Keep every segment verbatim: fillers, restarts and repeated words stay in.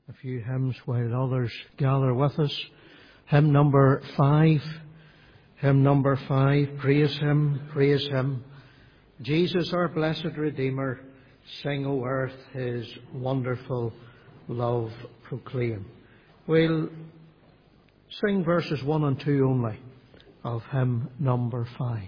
a few hymns while others gather with us. Hymn number five. Hymn number five. Praise Him, praise Him. Jesus, our blessed Redeemer, sing, O earth, His wonderful love proclaim. We'll sing verses one and two only of hymn number five.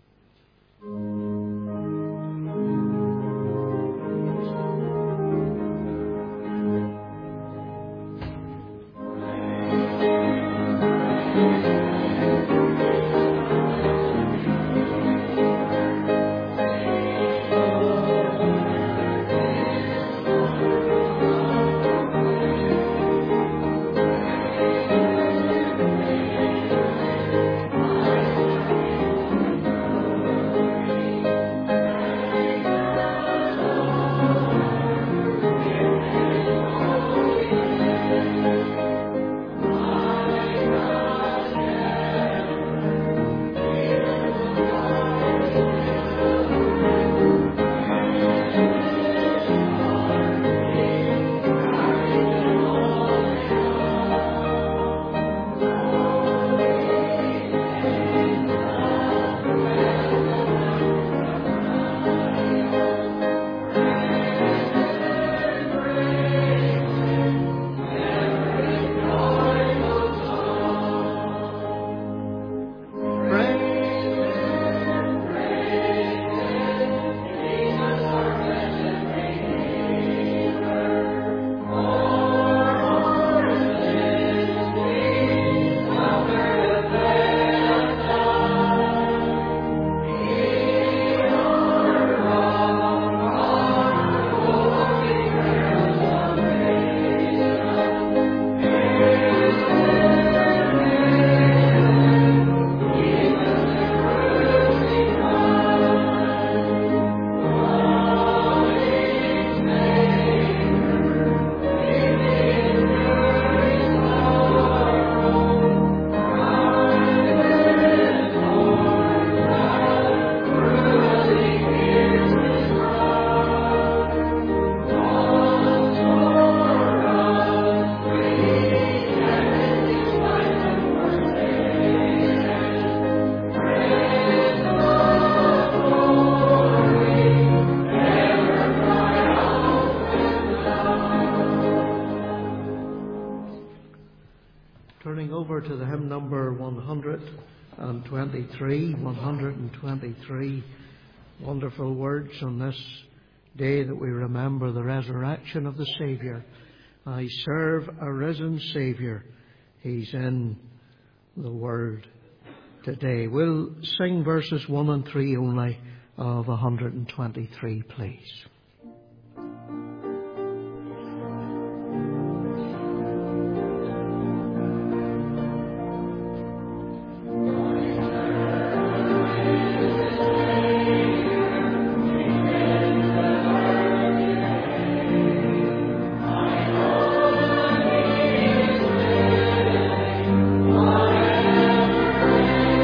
one twenty-three wonderful words on this day that we remember the resurrection of the Saviour. I serve a risen Saviour. He's in the world today. We'll sing verses one and three only of one twenty-three, please.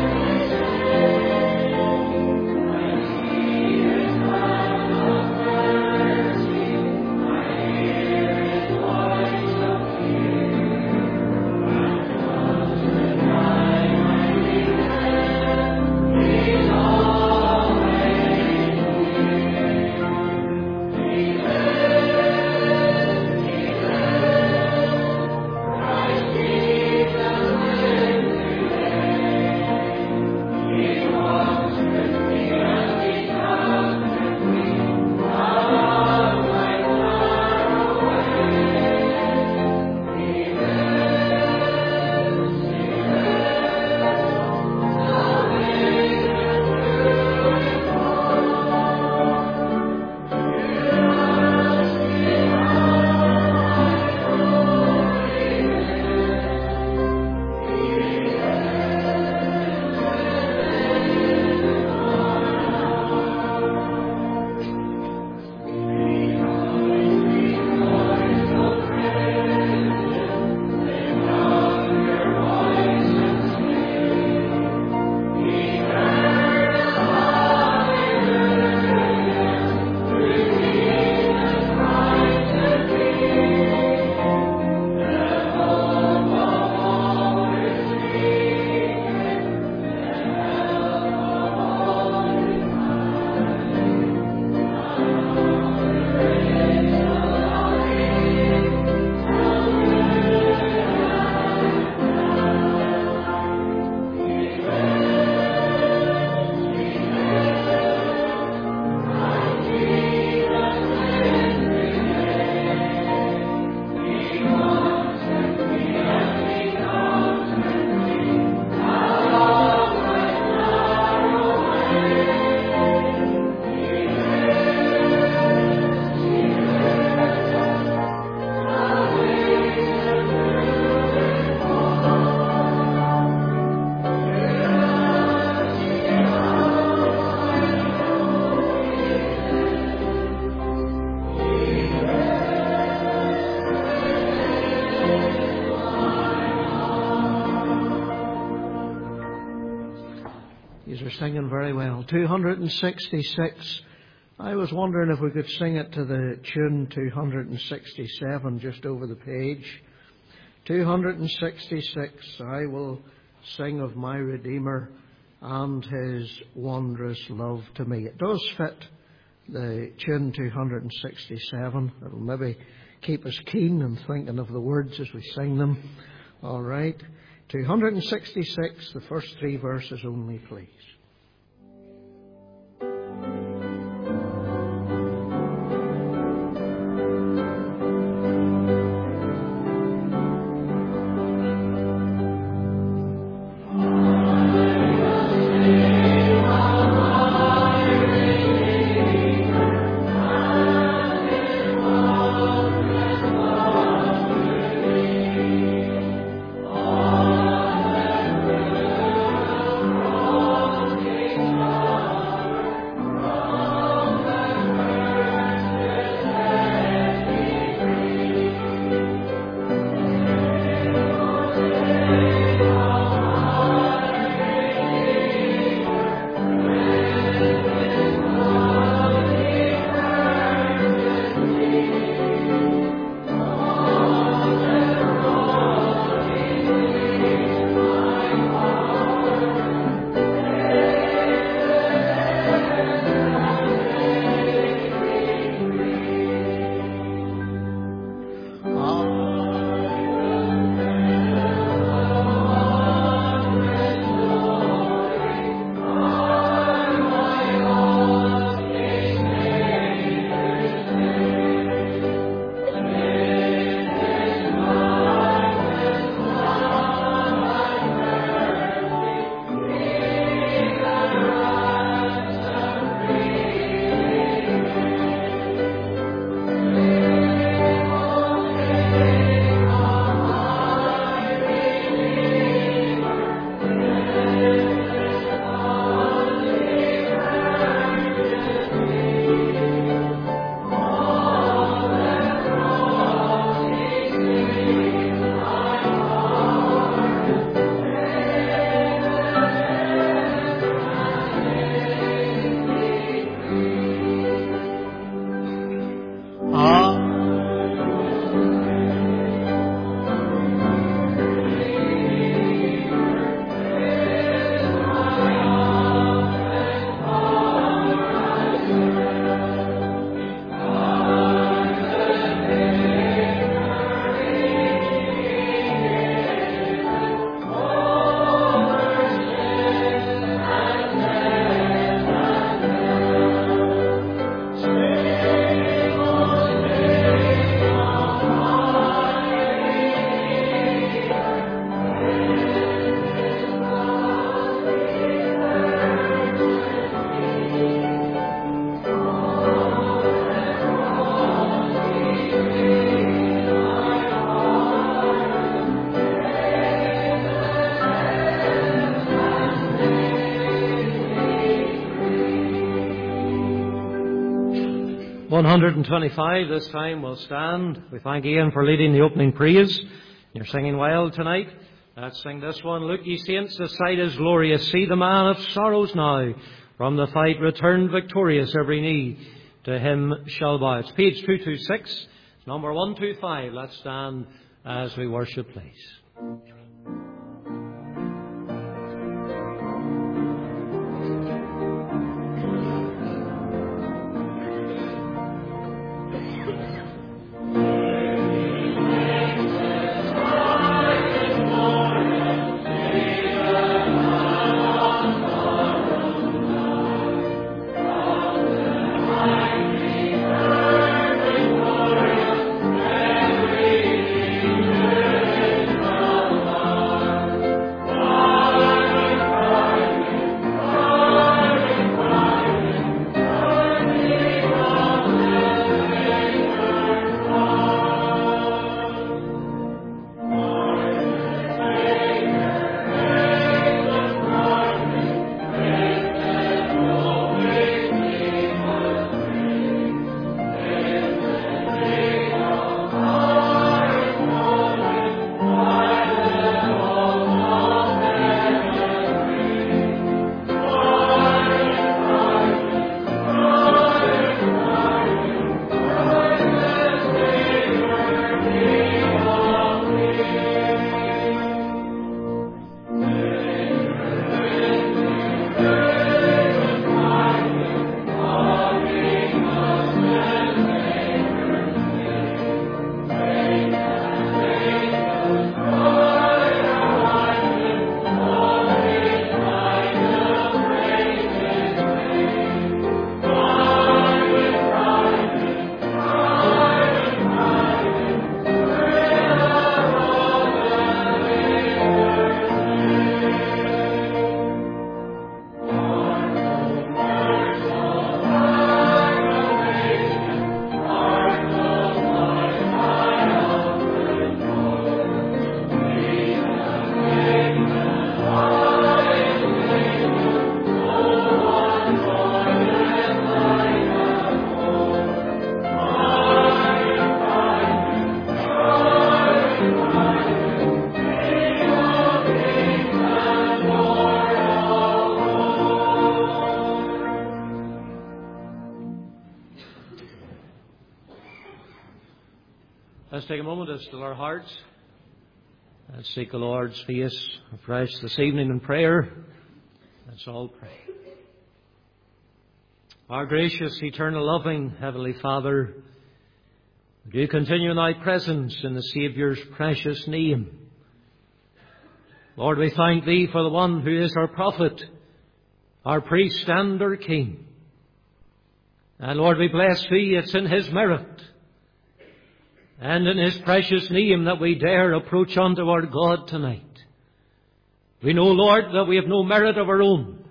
Bye. singing very well. two hundred sixty-six. I was wondering if we could sing it to the tune two hundred sixty-seven, just over the page. two hundred sixty-six. I will sing of my Redeemer and His wondrous love to me. It does fit the tune two hundred sixty-seven. It'll maybe keep us keen and thinking of the words as we sing them. All right. two hundred sixty-six, the first three verses only, please. one hundred twenty-five, this time we'll stand. We thank Ian for leading the opening praise. You're singing well tonight. Let's sing this one. Look, ye saints, the sight is glorious. See the man of sorrows now. From the fight returned victorious, every knee to him shall bow. It's page two twenty-six, number one twenty-five. Let's stand as we worship, please. Thank you. Let's take a moment to still our hearts. Let's seek the Lord's face afresh this evening in prayer. Let's all pray. Our gracious, eternal, loving Heavenly Father, do you continue in Thy presence in the Saviour's precious name. Lord, we thank Thee for the one who is our prophet, our priest and our king. And Lord, we bless Thee, it's in His merit and in His precious name that we dare approach unto our God tonight. We know, Lord, that we have no merit of our own.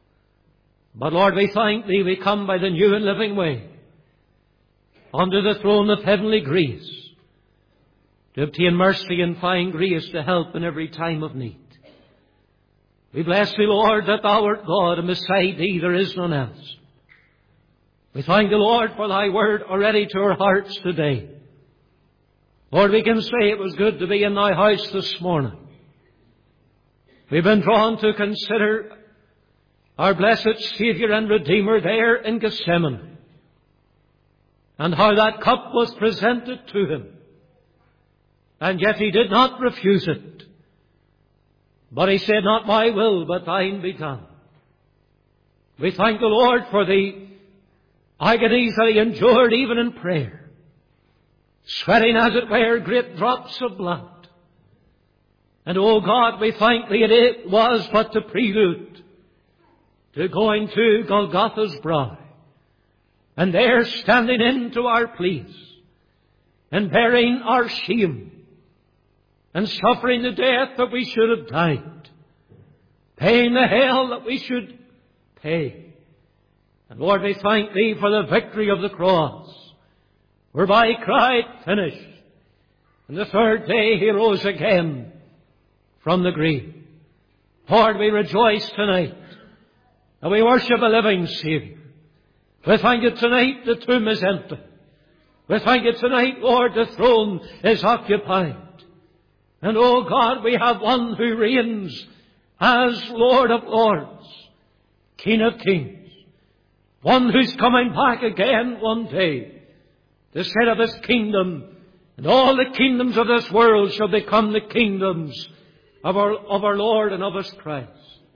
But Lord, we thank Thee, we come by the new and living way under the throne of heavenly grace to obtain mercy and find grace to help in every time of need. We bless Thee, Lord, that Thou art God, and beside Thee there is none else. We thank Thee, Lord, for Thy word already to our hearts today. Lord, we can say it was good to be in Thy house this morning. We've been drawn to consider our blessed Saviour and Redeemer there in Gethsemane, and how that cup was presented to Him, and yet He did not refuse it. But He said, not my will, but Thine be done. We thank the Lord for the agonies that He endured even in prayer, sweating, as it were, great drops of blood. And, oh God, we thank Thee, it was but the prelude to going to Golgotha's brow, and there standing into our place, and bearing our shame, and suffering the death that we should have died, paying the hell that we should pay. And Lord, we thank Thee for the victory of the cross, whereby He cried, finished. And the third day He rose again from the grave. Lord, we rejoice tonight, and we worship a living Saviour. We thank You tonight the tomb is empty. We thank You tonight, Lord, the throne is occupied. And, oh God, we have one who reigns as Lord of Lords, King of Kings. One who's coming back again one day to set up His kingdom, and all the kingdoms of this world shall become the kingdoms of our, of our Lord and of His Christ.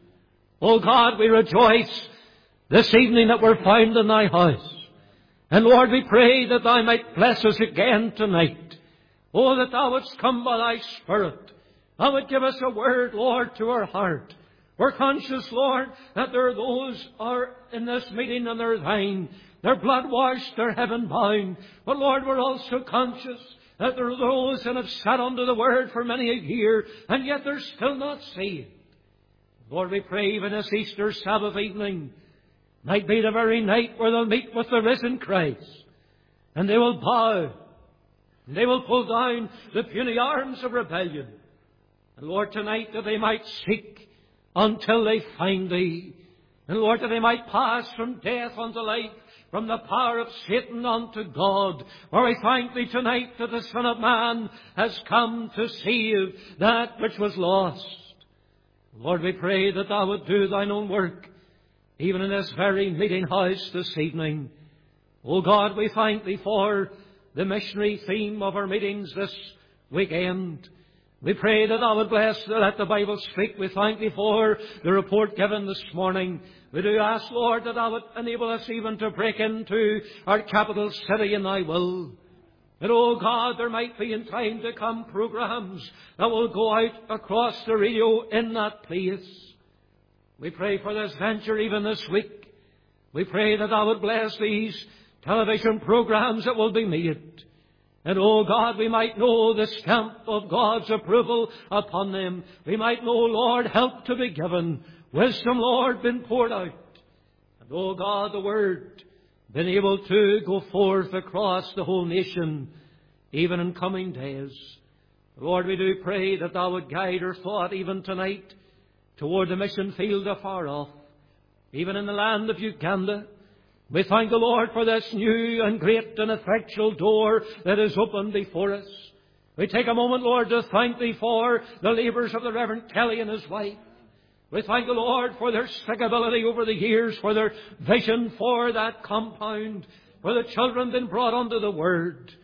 Oh God, we rejoice this evening that we're found in Thy house. And Lord, we pray that Thou might bless us again tonight. Oh, that Thou wouldst come by Thy Spirit. Thou would give us a word, Lord, to our heart. We're conscious, Lord, that there are those are in this meeting and they're Thine. They're blood washed, they're heaven bound. But Lord, we're also conscious that there are those that have sat under the Word for many a year, and yet they're still not saved. Lord, we pray even this Easter Sabbath evening might be the very night where they'll meet with the risen Christ, and they will bow, and they will pull down the puny arms of rebellion. And Lord, tonight that they might seek until they find Thee. And Lord, that they might pass from death unto life, from the power of Satan unto God. For we thank Thee tonight that the Son of Man has come to save that which was lost. Lord, we pray that Thou would do Thine own work, even in this very meeting house this evening. O God, we thank Thee for the missionary theme of our meetings this weekend. We pray that Thou would bless, let the Bible speak. We thank Thee for the report given this morning. We do ask, Lord, that Thou would enable us even to break into our capital city in Thy will. That, oh God, there might be in time to come programs that will go out across the radio in that place. We pray for this venture even this week. We pray that Thou would bless these television programs that will be made. And, oh God, we might know the stamp of God's approval upon them. We might know, Lord, help to be given. Wisdom, Lord, been poured out. And, oh God, the Word been able to go forth across the whole nation, even in coming days. Lord, we do pray that Thou would guide our thought even tonight toward the mission field afar off, even in the land of Uganda. We thank the Lord for this new and great and effectual door that is opened before us. We take a moment, Lord, to thank Thee for the labours of the Reverend Kelly and his wife. We thank the Lord for their stickability over the years, for their vision for that compound, for the children been brought under the Word.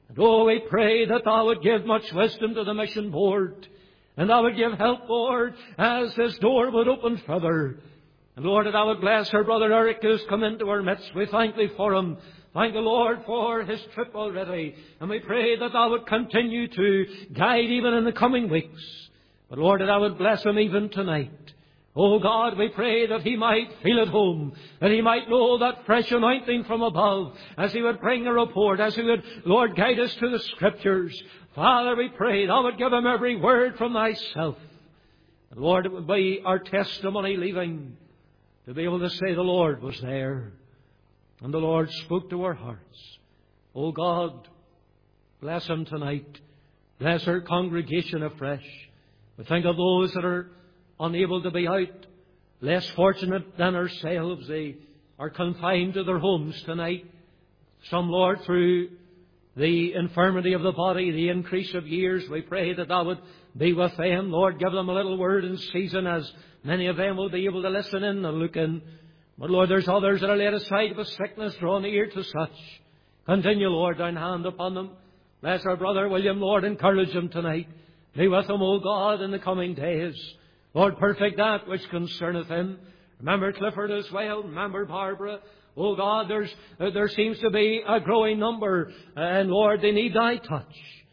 And oh, we pray that Thou would give much wisdom to the mission board, and Thou would give help, Lord, as this door would open further. And Lord, that Thou would bless our brother Eric who has come into our midst. We thank Thee for him. Thank the Lord for his trip already. And we pray that Thou would continue to guide even in the coming weeks. But Lord, that Thou would bless him even tonight. Oh God, we pray that he might feel at home, that he might know that fresh anointing from above, as he would bring a report, as he would, Lord, guide us to the Scriptures. Father, we pray Thou would give him every word from Thyself. And Lord, it would be our testimony leaving, to be able to say the Lord was there, and the Lord spoke to our hearts. Oh God, bless him tonight. Bless our congregation afresh. We think of those that are unable to be out, less fortunate than ourselves. They are confined to their homes tonight. Some, Lord, through the infirmity of the body, the increase of years, we pray that Thou would be with them. Lord, give them a little word in season, as many of them will be able to listen in and look in. But Lord, there's others that are laid aside with sickness, draw near to such. Continue, Lord, Thine hand upon them. Bless our brother William, Lord, encourage him tonight. Be with him, O God, in the coming days. Lord, perfect that which concerneth him. Remember Clifford as well. Remember Barbara. Oh God, there's, there seems to be a growing number. And Lord, they need Thy touch.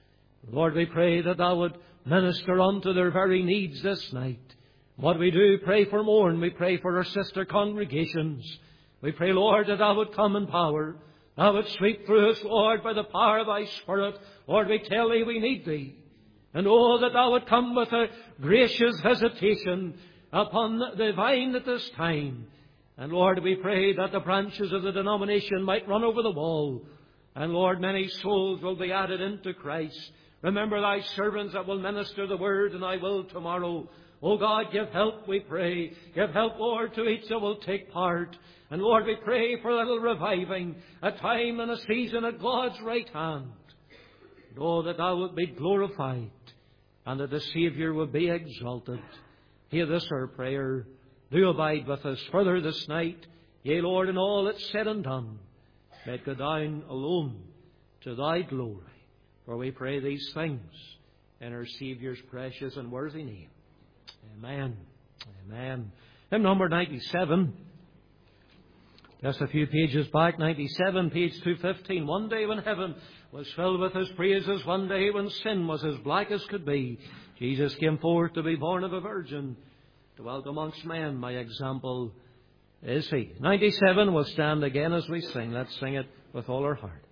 Lord, we pray that Thou would minister unto their very needs this night. What we do, pray for more, and we pray for our sister congregations. We pray, Lord, that Thou would come in power. Thou would sweep through us, Lord, by the power of Thy Spirit. Lord, we tell Thee we need Thee. And oh, that Thou would come with a gracious visitation upon the vine at this time. And Lord, we pray that the branches of the denomination might run over the wall. And Lord, many souls will be added into Christ. Remember Thy servants that will minister the word in Thy will tomorrow. Oh God, give help, we pray. Give help, Lord, to each that will take part. And Lord, we pray for a little reviving, a time and a season at God's right hand. And oh, that Thou would be glorified, and that the Saviour would be exalted. Hear this our prayer. Do abide with us further this night. Yea, Lord, in all that's said and done, may it go down alone to Thy glory. For we pray these things in our Saviour's precious and worthy name. Amen. Amen. Hymn number ninety-seven. Just a few pages back, ninety-seven, page two fifteen. One day when heaven was filled with His praises, one day when sin was as black as could be, Jesus came forth to be born of a virgin, to dwell amongst men. My example is He. ninety-seven, we'll stand again as we sing. Let's sing it with all our heart.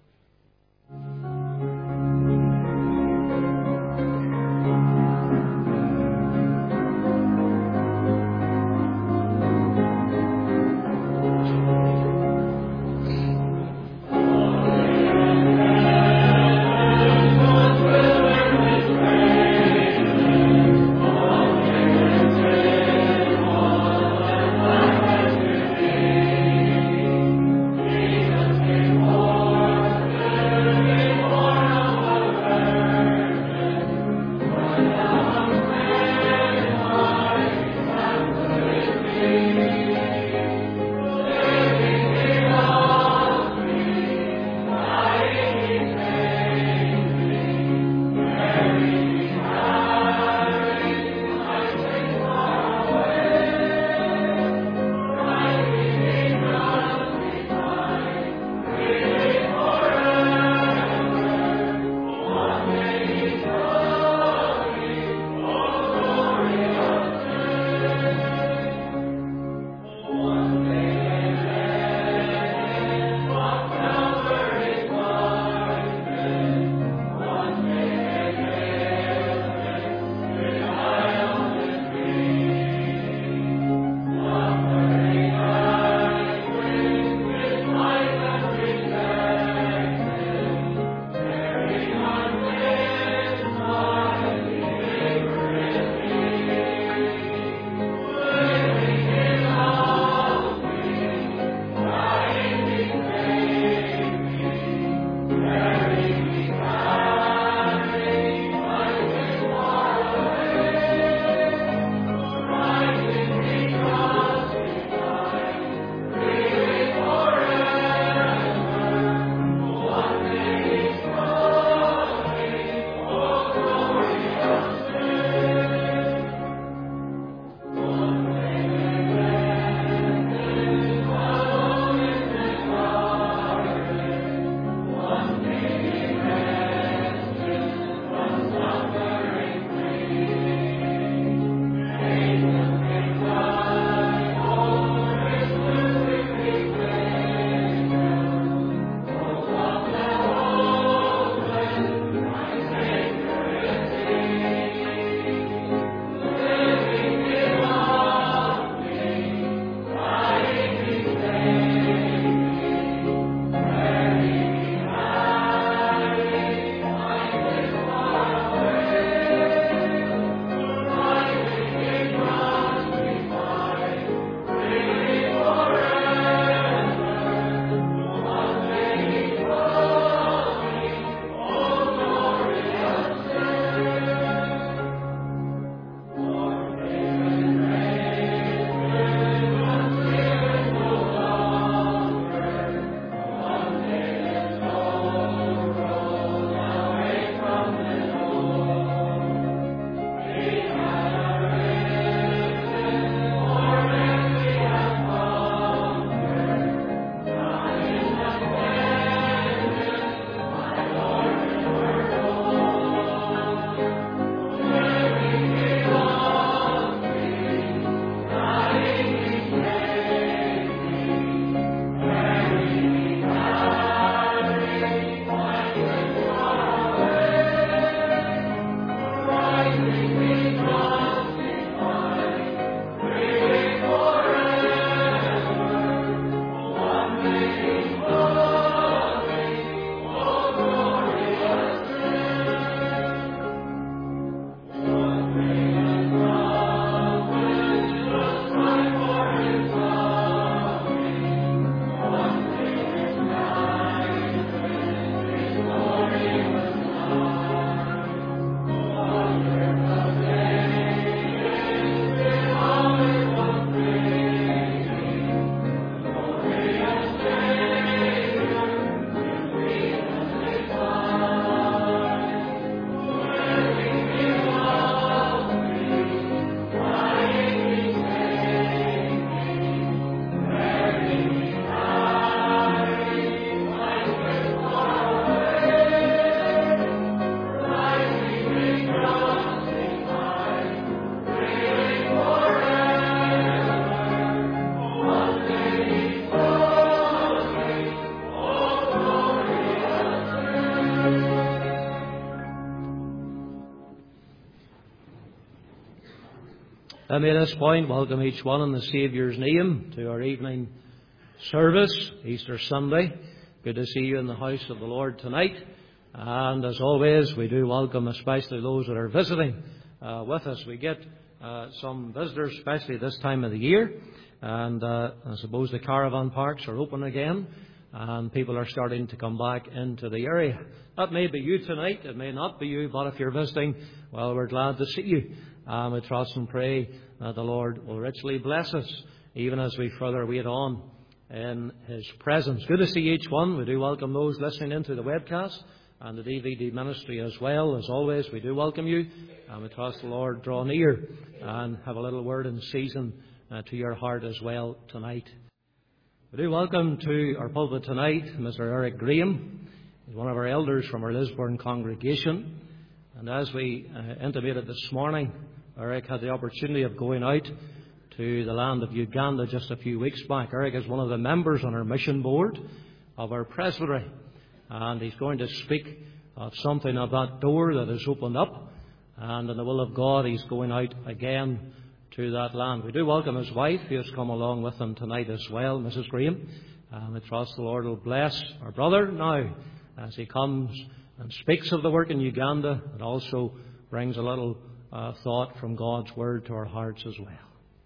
Let me at this point welcome each one in the Saviour's name to our evening service, Easter Sunday. Good to see you in the house of the Lord tonight. And as always, we do welcome especially those that are visiting uh, with us. We get uh, some visitors, especially this time of the year. And uh, I suppose the caravan parks are open again, and people are starting to come back into the area. That may be you tonight, it may not be you, but if you're visiting, well, we're glad to see you. And we trust and pray that the Lord will richly bless us, even as we further wait on in His presence. Good to see each one. We do welcome those listening into the webcast and the D V D ministry as well. As always, we do welcome you, and we trust the Lord draw near and have a little word in season uh, to your heart as well tonight. We do welcome to our pulpit tonight Mister Eric Graham. He's one of our elders from our Lisburn congregation. And as we uh, intimated this morning, Eric had the opportunity of going out to the land of Uganda just a few weeks back. Eric is one of the members on our mission board of our presbytery, and he's going to speak of something of that door that has opened up, and in the will of God he's going out again to that land. We do welcome his wife, who has come along with him tonight as well, Missus Graham, and we trust the Lord will bless our brother now as he comes and speaks of the work in Uganda, and also brings a little uh, thought from God's Word to our hearts as well.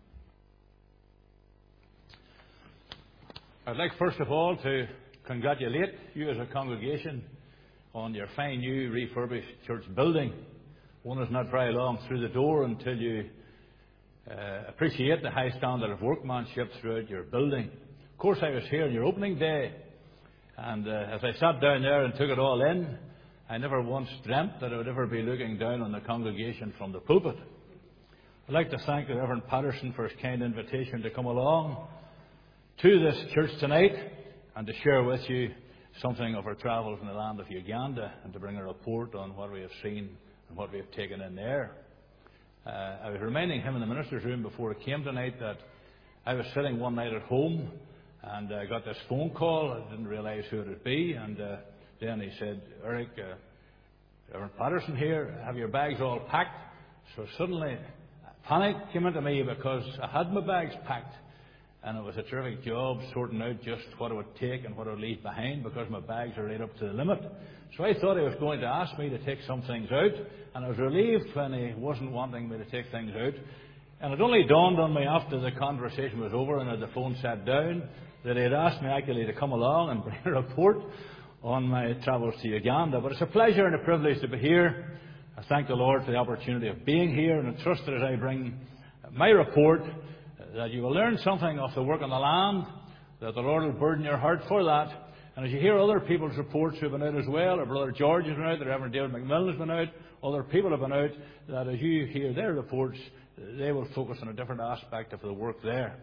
I'd like first of all to congratulate you as a congregation on your fine new refurbished church building. One is not very long through the door until you uh, appreciate the high standard of workmanship throughout your building. Of course, I was here on your opening day, and uh, as I sat down there and took it all in, I never once dreamt that I would ever be looking down on the congregation from the pulpit. I'd like to thank the Reverend Patterson for his kind invitation to come along to this church tonight and to share with you something of our travels in the land of Uganda, and to bring a report on what we have seen and what we have taken in there. Uh, I was reminding him in the minister's room before I came tonight that I was sitting one night at home, and I got this phone call. I didn't realise who it would be, and uh, then he said, Eric, uh, Reverend Patterson here, have your bags all packed? So suddenly panic came into me, because I had my bags packed, and it was a terrific job sorting out just what it would take and what I would leave behind, because my bags are right up to the limit. So I thought he was going to ask me to take some things out, and I was relieved when he wasn't wanting me to take things out. And it only dawned on me after the conversation was over and the phone sat down that he had asked me actually to come along and bring a report on my travels to Uganda. But it's a pleasure and a privilege to be here. I thank the Lord for the opportunity of being here, and I trust that as I bring my report, that you will learn something of the work on the land, that the Lord will burden your heart for that. And as you hear other people's reports who have been out as well, our Brother George has been out, the Reverend David McMillan has been out, other people have been out, that as you hear their reports, they will focus on a different aspect of the work there.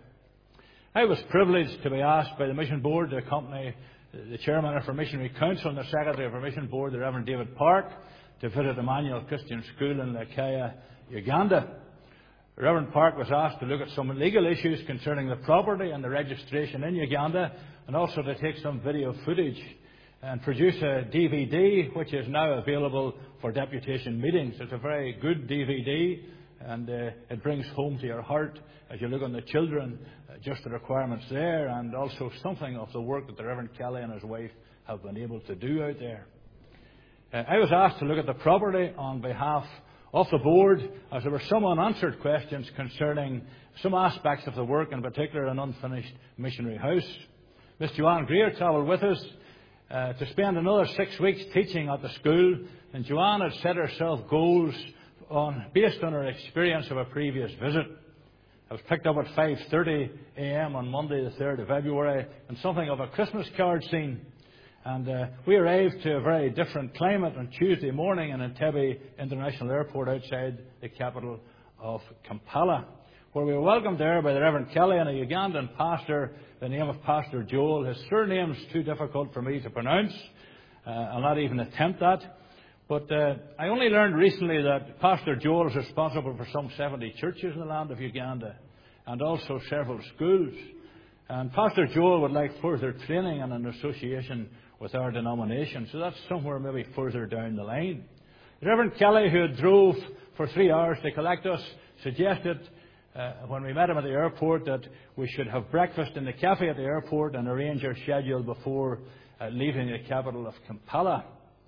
I was privileged to be asked by the Mission Board to accompany the Chairman of our Missionary Council and the Secretary of our Mission Board, the Reverend David Park, to visit Emmanuel Christian School in Lakaya, Uganda. Reverend Park was asked to look at some legal issues concerning the property and the registration in Uganda, and also to take some video footage and produce a D V D which is now available for deputation meetings. It's a very good D V D, and uh, it brings home to your heart as you look on the children, uh, just the requirements there, and also something of the work that the Reverend Kelly and his wife have been able to do out there. Uh, I was asked to look at the property on behalf of the board, as there were some unanswered questions concerning some aspects of the work, in particular an unfinished missionary house. Miss Joanne Greer travelled with us uh, to spend another six weeks teaching at the school, and Joanne had set herself goals on, based on her experience of a previous visit. I was picked up at five thirty a m on Monday the third of February, and something of a Christmas card scene. And uh, we arrived to a very different climate on Tuesday morning in Entebbe International Airport outside the capital of Kampala, where we were welcomed there by the Reverend Kelly and a Ugandan pastor, the name of Pastor Joel. His surname's too difficult for me to pronounce. Uh, I'll not even attempt that. But uh, I only learned recently that Pastor Joel is responsible for some seventy churches in the land of Uganda, and also several schools. And Pastor Joel would like further training and an association with our denomination. So that's somewhere maybe further down the line. The Reverend Kelly, who drove for three hours to collect us, suggested uh, when we met him at the airport that we should have breakfast in the cafe at the airport and arrange our schedule before uh, leaving the capital of Kampala.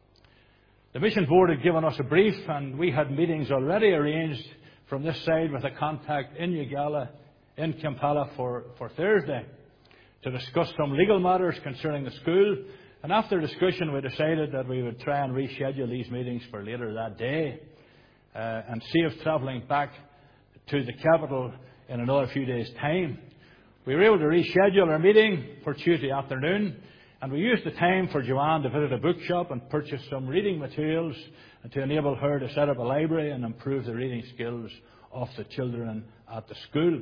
The mission board had given us a brief, and we had meetings already arranged from this side with a contact in Uganda, in Kampala for, for Thursday, to discuss some legal matters concerning the school. And after discussion, we decided that we would try and reschedule these meetings for later that day uh, and save travelling back to the capital in another few days' time. We were able to reschedule our meeting for Tuesday afternoon, and we used the time for Joanne to visit a bookshop and purchase some reading materials to enable her to set up a library and improve the reading skills of the children at the school.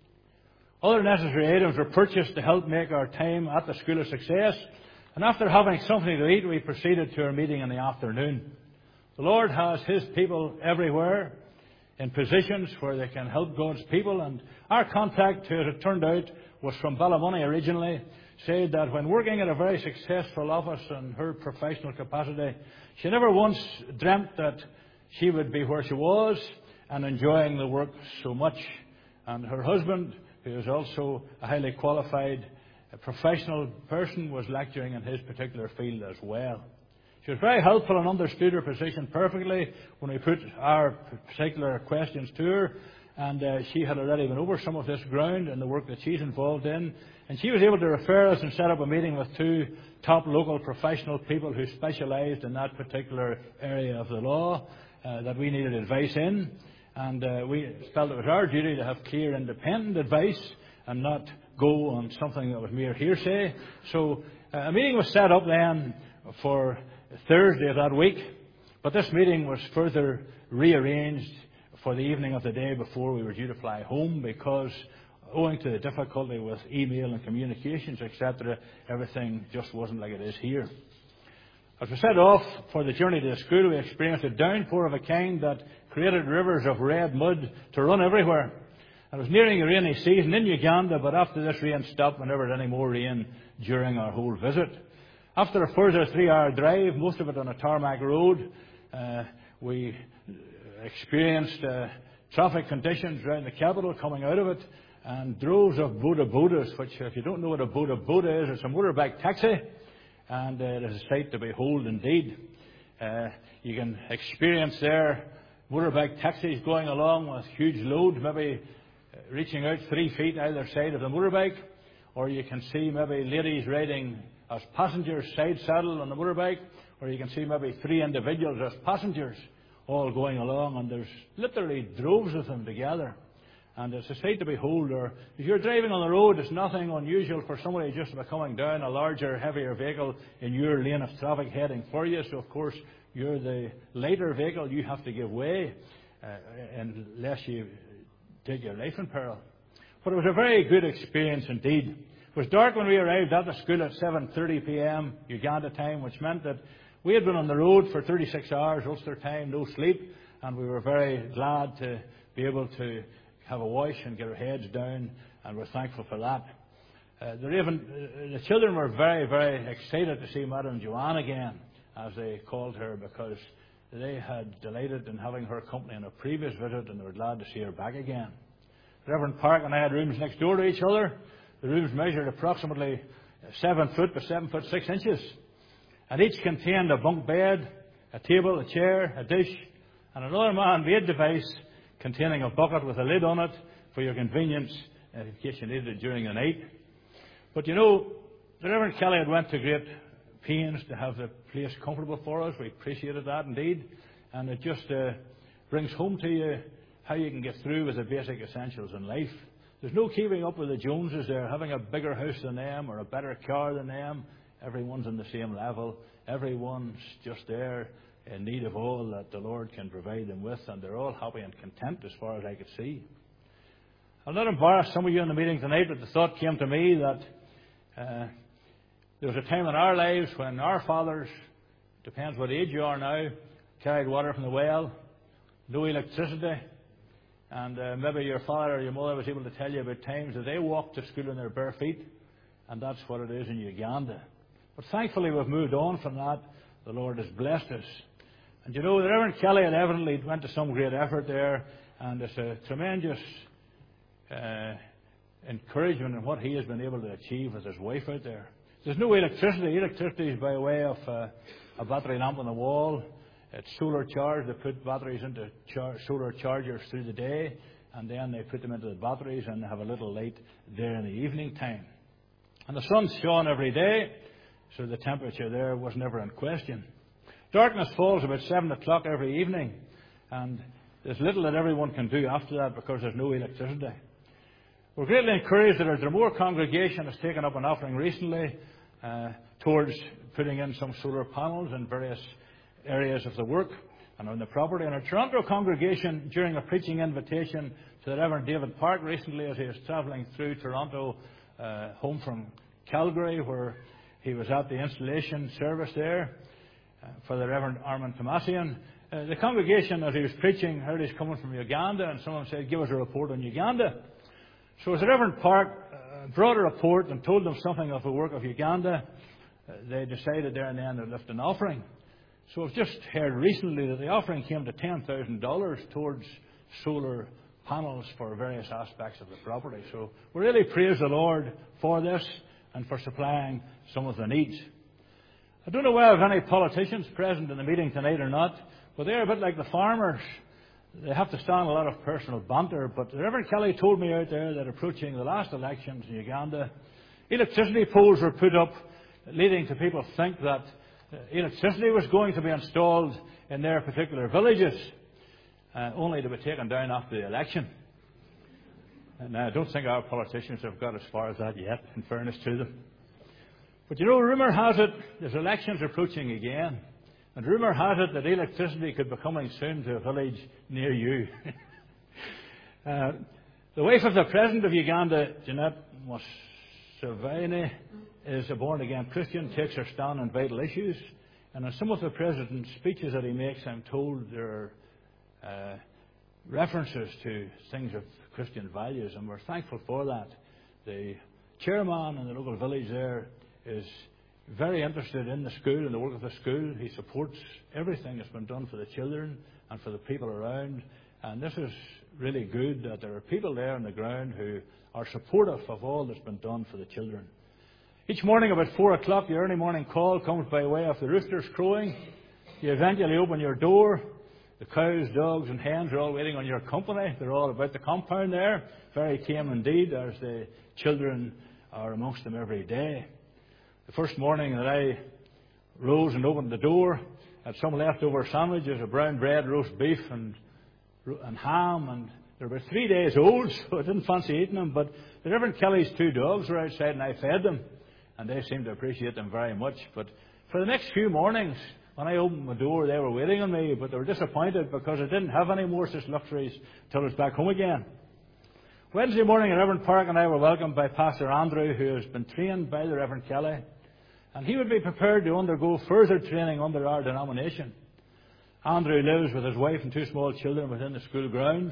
Other necessary items were purchased to help make our time at the school a success, and after having something to eat, we proceeded to our meeting in the afternoon. The Lord has His people everywhere in positions where they can help God's people, and our contact, as it turned out, was from Ballymoney originally, said that when working at a very successful office in her professional capacity, she never once dreamt that she would be where she was and enjoying the work so much. And her husband, who is also a highly qualified professional person, was lecturing in his particular field as well. She was very helpful and understood her position perfectly when we put our particular questions to her, and uh, she had already been over some of this ground and the work that she's involved in, and she was able to refer us and set up a meeting with two top local professional people who specialised in that particular area of the law uh, that we needed advice in, and uh, we felt it was our duty to have clear, independent advice and not go on something that was mere hearsay. So uh, a meeting was set up then for Thursday of that week, but this meeting was further rearranged for the evening of the day before we were due to fly home, because owing to the difficulty with email and communications, et cetera, everything just wasn't like it is here. As we set off for the journey to the school, we experienced a downpour of a kind that created rivers of red mud to run everywhere. It was nearing the rainy season in Uganda, but after this rain stopped, we never had any more rain during our whole visit. After a further three-hour drive, most of it on a tarmac road, uh, we experienced uh, traffic conditions around the capital coming out of it, and droves of boda bodas, which, if you don't know what a boda boda is, it's a motorbike taxi, and uh, it is a sight to behold indeed. Uh, you can experience there motorbike taxis going along with huge loads, maybe reaching out three feet either side of the motorbike, or you can see maybe ladies riding as passengers side saddle on the motorbike, or you can see maybe three individuals as passengers all going along, and there's literally droves of them together. And it's a sight to behold. Or if you're driving on the road, it's nothing unusual for somebody just to be coming down a larger, heavier vehicle in your lane of traffic heading for you. So, of course, you're the lighter vehicle. You have to give way uh, unless you take your life in peril. But it was a very good experience indeed. It was dark when we arrived at the school at seven thirty p m Uganda time, which meant that we had been on the road for thirty-six hours, Ulster time, no sleep, and we were very glad to be able to have a wash and get our heads down, and we're thankful for that. Uh, the, Raven, uh, the children were very, very excited to see Madam Joanne again, as they called her, because they had delighted in having her company on a previous visit, and they were glad to see her back again. Reverend Park and I had rooms next door to each other. The rooms measured approximately seven foot by seven foot six inches, and each contained a bunk bed, a table, a chair, a dish, and another man-made device containing a bucket with a lid on it for your convenience in case you needed it during the night. But you know, the Reverend Kelly had went to great pains to have the place comfortable for us. We appreciated that indeed, and it just uh, brings home to you how you can get through with the basic essentials in life. There's no keeping up with the Joneses there, having a bigger house than them or a better car than them. Everyone's on the same level. Everyone's just there in need of all that the Lord can provide them with, and they're all happy and content as far as I could see. I'll not embarrass some of you in the meeting tonight, but the thought came to me that uh, there was a time in our lives when our fathers, depends what age you are now, carried water from the well, no electricity, and uh, maybe your father or your mother was able to tell you about times that they walked to school in their bare feet, and that's what it is in Uganda. But thankfully we've moved on from that. The Lord has blessed us. And you know, the Reverend Kelly had evidently went to some great effort there, and it's a tremendous uh, encouragement in what he has been able to achieve with his wife out there. There's no electricity. Electricity is by way of uh, a battery lamp on the wall. It's solar charged. They put batteries into char- solar chargers through the day, and then they put them into the batteries and they have a little light there in the evening time. And the sun shone every day, so the temperature there was never in question. Darkness falls about seven o'clock every evening, and there's little that everyone can do after that because there's no electricity. We're greatly encouraged that our Dromore congregation has taken up an offering recently uh, towards putting in some solar panels in various areas of the work and on the property. And our Toronto congregation, during a preaching invitation to the Reverend David Park recently as he was travelling through Toronto uh, home from Calgary, where he was at the installation service there uh, for the Reverend Armand Tomasian. Uh, the congregation, as he was preaching, heard he's coming from Uganda, and someone said, "Give us a report on Uganda." So as the Reverend Park uh, brought a report and told them something of the work of Uganda, uh, they decided there and then to lift an offering. So I've just heard recently that the offering came to ten thousand dollars towards solar panels for various aspects of the property. So we really praise the Lord for this and for supplying some of the needs. I don't know whether I have any politicians present in the meeting tonight or not, but they're a bit like the farmers. They have to stand a lot of personal banter, but Reverend Kelly told me out there that approaching the last elections in Uganda, electricity poles were put up, leading to people to think that electricity was going to be installed in their particular villages, uh, only to be taken down after the election. And I don't think our politicians have got as far as that yet, in fairness to them. But you know, rumour has it there's elections approaching again. And rumour has it that electricity could be coming soon to a village near you. uh, the wife of the President of Uganda, Jeanette Museveni, is a born-again Christian, takes her stand on vital issues. And in some of the President's speeches that he makes, I'm told there are uh, references to things of Christian values, and we're thankful for that. The chairman in the local village there is very interested in the school and the work of the school. He supports everything that's been done for the children and for the people around. And this is really good that there are people there on the ground who are supportive of all that's been done for the children. Each morning about four o'clock, the early morning call comes by way of the roosters crowing. You eventually open your door. The cows, dogs and hens are all waiting on your company. They're all about the compound there. Very tame indeed, as the children are amongst them every day. The first morning that I rose and opened the door, I had some leftover sandwiches, a brown bread, roast beef and, and ham, and they were about three days old, so I didn't fancy eating them. But the Reverend Kelly's two dogs were outside and I fed them, and they seemed to appreciate them very much. But for the next few mornings, when I opened my door, they were waiting on me, but they were disappointed because I didn't have any more such luxuries till I was back home again. Wednesday morning, Reverend Park and I were welcomed by Pastor Andrew, who has been trained by the Reverend Kelly. And he would be prepared to undergo further training under our denomination. Andrew lives with his wife and two small children within the school grounds.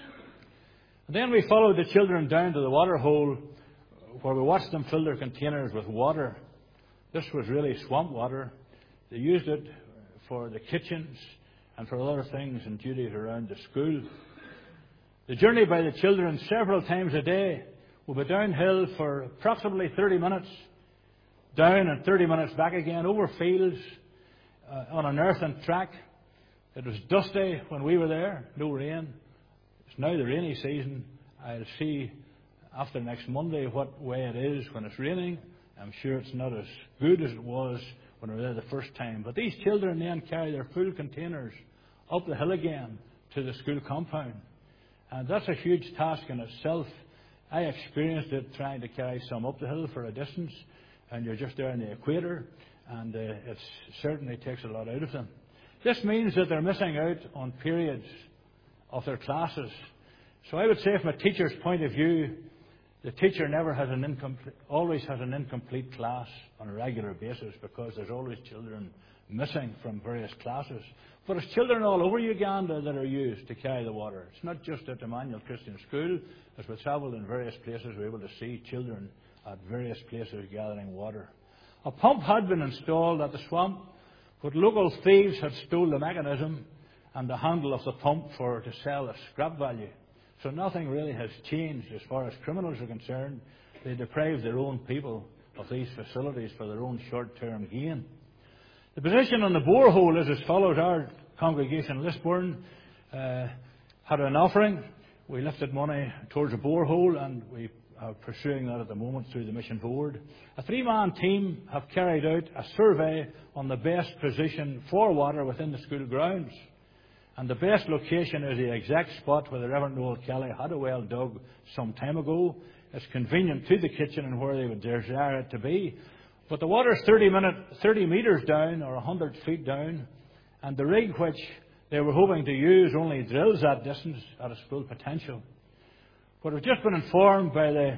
And then we followed the children down to the water hole, where we watched them fill their containers with water. This was really swamp water. They used it for the kitchens and for other things and duties around the school. The journey by the children several times a day will be downhill for approximately thirty minutes. Down and thirty minutes back again, over fields, uh, on an earthen track. It was dusty when we were there, no rain. It's now the rainy season. I'll see after next Monday what way it is when it's raining. I'm sure it's not as good as it was when we were there the first time. But these children then carry their full containers up the hill again to the school compound. And that's a huge task in itself. I experienced it trying to carry some up the hill for a distance. And you're just there in the equator, and uh, it certainly takes a lot out of them. This means that they're missing out on periods of their classes. So I would say, from a teacher's point of view, the teacher never has an incomplete, always has an incomplete class on a regular basis, because there's always children missing from various classes. But it's children all over Uganda that are used to carry the water. It's not just at Emmanuel Christian School. As we travel in various places, we're able to see children at various places gathering water. A pump had been installed at the swamp, but local thieves had stolen the mechanism and the handle of the pump for to sell at scrap value. So nothing really has changed as far as criminals are concerned. They deprive their own people of these facilities for their own short-term gain. The position on the borehole is as follows. Our congregation in Lisburn uh, had an offering. We lifted money towards a borehole, and we are pursuing that at the moment through the Mission Board. A three-man team have carried out a survey on the best position for water within the school grounds. And the best location is the exact spot where the Reverend Noel Kelly had a well dug some time ago. It's convenient to the kitchen and where they would desire it to be. But the water's thirty, minute, thirty metres down or one hundred feet down, and the rig which they were hoping to use only drills that distance at its full potential. But we've just been informed by the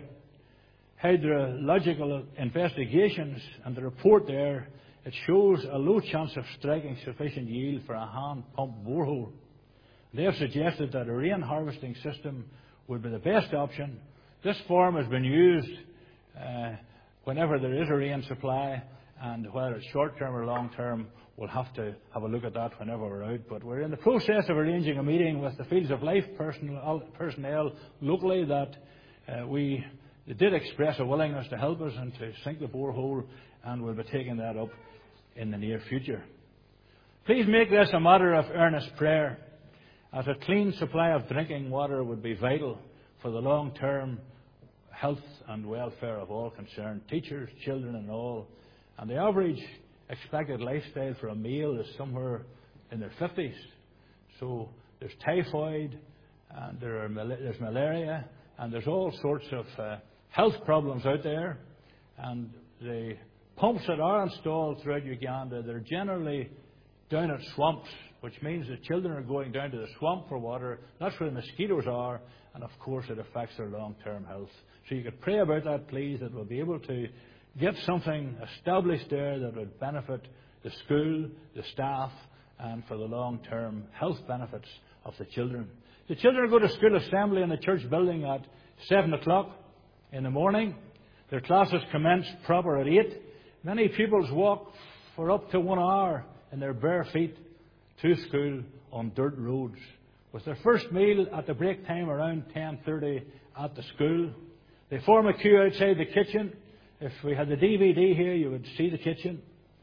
hydrological investigations and the report there, it shows a low chance of striking sufficient yield for a hand-pump borehole. They have suggested that a rain harvesting system would be the best option. This form has been used uh, whenever there is a rain supply, and whether it's short-term or long-term, we'll have to have a look at that whenever we're out. But we're in the process of arranging a meeting with the Fields of Life personnel, personnel locally that uh, we they did express a willingness to help us and to sink the borehole, and we'll be taking that up in the near future. Please make this a matter of earnest prayer, as a clean supply of drinking water would be vital for the long-term health and welfare of all concerned, teachers, children and all. And the average expected lifestyle for a male is somewhere in their fifties. So there's typhoid, and there are, there's malaria, and there's all sorts of uh, health problems out there. And the pumps that are installed throughout Uganda, they're generally down at swamps, which means the children are going down to the swamp for water. That's where the mosquitoes are, and of course it affects their long-term health. So you could pray about that, please, that we'll be able to get something established there that would benefit the school, the staff, and for the long-term health benefits of the children. The children go to school assembly in the church building at seven o'clock in the morning. Their classes commence proper at eight. Many pupils walk for up to one hour in their bare feet to school on dirt roads, with their first meal at the break time around ten thirty at the school. They form a queue outside the kitchen. If we had the D V D here, you would see the kitchen.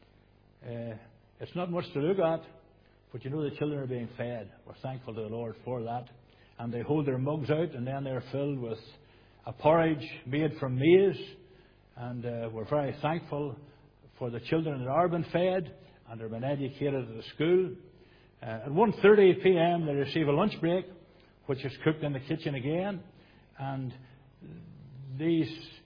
Uh, it's not much to look at, but you know the children are being fed. We're thankful to the Lord for that. And they hold their mugs out, and then they're filled with a porridge made from maize. And uh, we're very thankful for the children that are being fed and are being educated at the school. Uh, at one thirty p m they receive a lunch break, which is cooked in the kitchen again. And these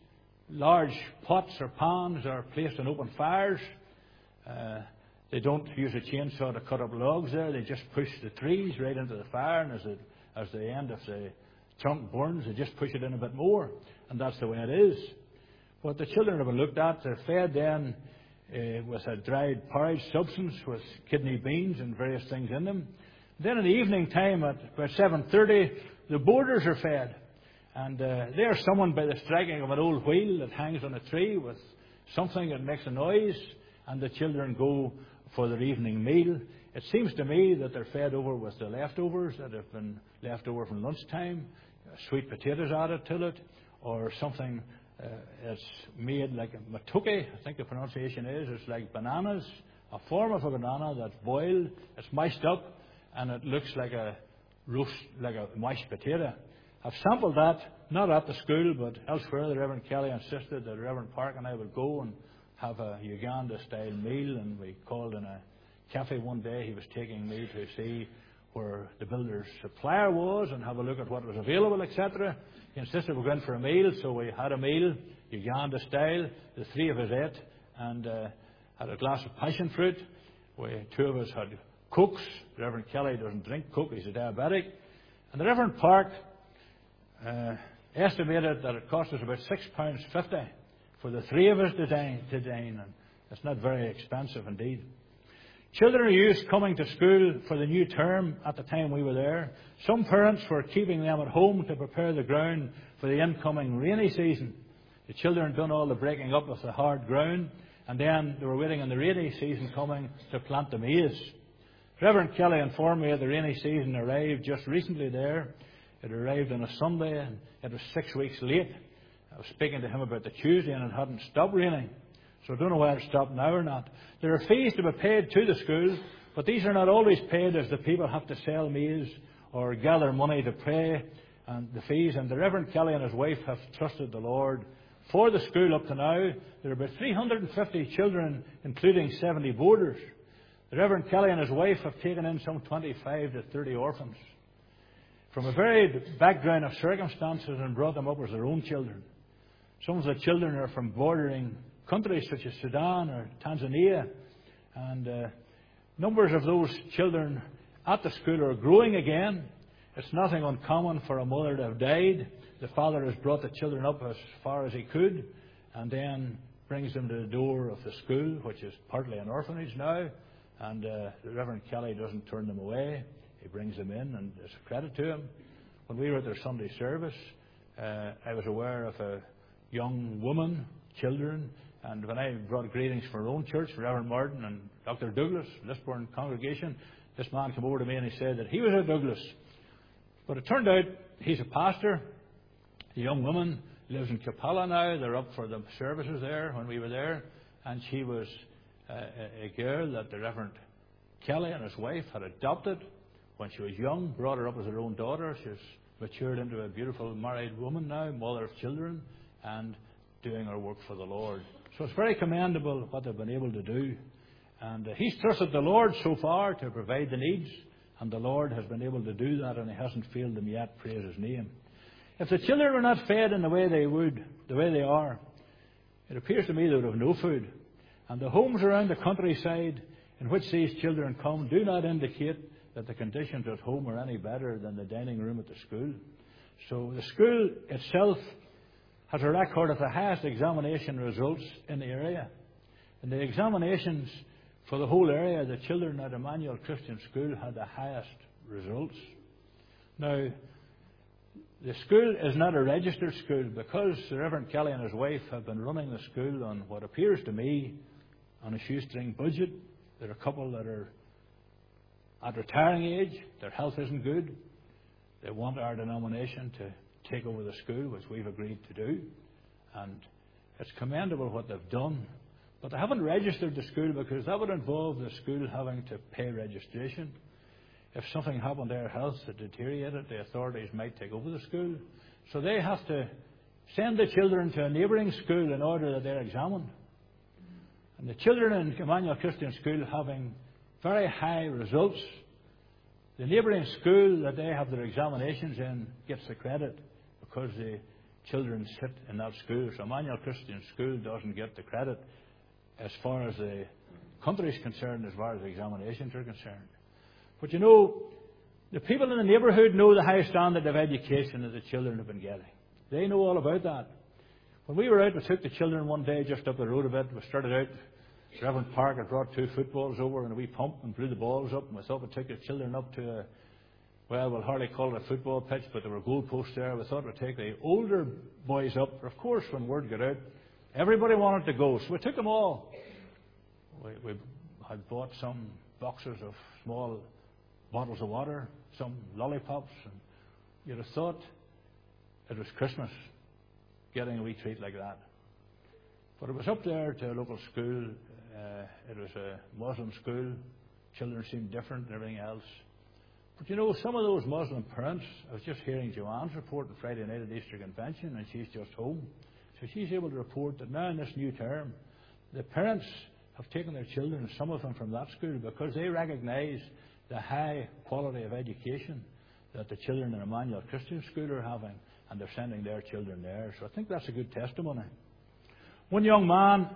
large pots or pans are placed on open fires. Uh, they don't use a chainsaw to cut up logs there. They just push the trees right into the fire, and as, it, as the end of the chunk burns, they just push it in a bit more, and that's the way it is. But the children have been looked at. They're fed then uh, with a dried porridge substance with kidney beans and various things in them. Then in the evening time at about seven thirty, the boarders are fed. And uh, they are summoned by the striking of an old wheel that hangs on a tree with something that makes a noise, and the children go for their evening meal. It seems to me that they're fed over with the leftovers that have been left over from lunchtime, uh, sweet potatoes added to it, or something uh, that's made like a matoke, I think the pronunciation is. It's like bananas, a form of a banana that's boiled, it's mashed up, and it looks like a roast, like a mashed potato. I've sampled that, not at the school, but elsewhere. The Reverend Kelly insisted that Reverend Park and I would go and have a Uganda-style meal, and we called in a cafe one day. He was taking me to see where the builder's supplier was and have a look at what was available, et cetera. He insisted we go in for a meal, so we had a meal, Uganda-style. The three of us ate and uh, had a glass of passion fruit. We, two of us had Cokes. The Reverend Kelly doesn't drink Coke, he's a diabetic. And the Reverend Park Uh, estimated that it cost us about six pounds fifty for the three of us to dine, to dine, and it's not very expensive indeed. Children are used coming to school for the new term at the time we were there. Some parents were keeping them at home to prepare the ground for the incoming rainy season. The children had done all the breaking up of the hard ground, and then they were waiting on the rainy season coming to plant the maize. Reverend Kelly informed me that the rainy season arrived just recently there. It arrived on a Sunday and it was six weeks late. I was speaking to him about the Tuesday and it hadn't stopped raining. So I don't know whether it's stopped now or not. There are fees to be paid to the school, but these are not always paid as the people have to sell maize or gather money to pray and the fees. And the Reverend Kelly and his wife have trusted the Lord for the school up to now. There are about three hundred fifty children, including seventy boarders. The Reverend Kelly and his wife have taken in some twenty-five to thirty orphans from a varied background of circumstances and brought them up as their own children. Some of the children are from bordering countries such as Sudan or Tanzania, and uh, numbers of those children at the school are growing again. It's nothing uncommon for a mother to have died. The father has brought the children up as far as he could and then brings them to the door of the school, which is partly an orphanage now. And uh, the Reverend Kelly doesn't turn them away. He brings them in, and it's a credit to him. When we were at their Sunday service, uh, I was aware of a young woman, children, and when I brought greetings from our own church, Reverend Martin and Doctor Douglas, Lisburn congregation, this man came over to me and he said that he was a Douglas. But it turned out he's a pastor. The young woman lives in Kampala now. They're up for the services there when we were there. And she was uh, a girl that the Reverend Kelly and his wife had adopted when she was young, brought her up as their own daughter. She's matured into a beautiful married woman now, mother of children, and doing her work for the Lord. So it's very commendable what they've been able to do. And uh, he's trusted the Lord so far to provide the needs, and the Lord has been able to do that, and he hasn't failed them yet. Praise his name. If the children were not fed in the way they would, the way they are, it appears to me they would have no food. And the homes around the countryside in which these children come do not indicate that the conditions at home are any better than the dining room at the school. So the school itself has a record of the highest examination results in the area. In the examinations for the whole area, the children at Emmanuel Christian School had the highest results. Now, the school is not a registered school because the Reverend Kelly and his wife have been running the school on what appears to me on a shoestring budget. There are a couple that are at retiring age. Their health isn't good. They want our denomination to take over the school, which we've agreed to do. And it's commendable what they've done. But they haven't registered the school because that would involve the school having to pay registration. If something happened to their health that deteriorated, the authorities might take over the school. So they have to send the children to a neighbouring school in order that they're examined. And the children in Emmanuel Christian School having very high results, the neighbouring school that they have their examinations in gets the credit because the children sit in that school. So Emmanuel Christian School doesn't get the credit as far as the country is concerned, as far as the examinations are concerned. But you know, the people in the neighbourhood know the high standard of education that the children have been getting. They know all about that. When we were out, we took the children one day just up the road a bit. We started out, Reverend Park had brought two footballs over and we pumped and blew the balls up. And we thought we'd take the children up to a, well, we'll hardly call it a football pitch, but there were goalposts there. We thought we'd take the older boys up. But of course, when word got out, everybody wanted to go. So we took them all. We, we had bought some boxes of small bottles of water, some lollipops, and you'd have thought it was Christmas, getting a wee treat like that. But it was up there to a local school. Uh, it was a Muslim school. Children seemed different and everything else. But you know, some of those Muslim parents, I was just hearing Joanne's report on Friday night at Easter Convention, and she's just home. So she's able to report that now in this new term, the parents have taken their children, some of them from that school, because they recognise the high quality of education that the children in Emmanuel Christian School are having, and they're sending their children there. So I think that's a good testimony. One young man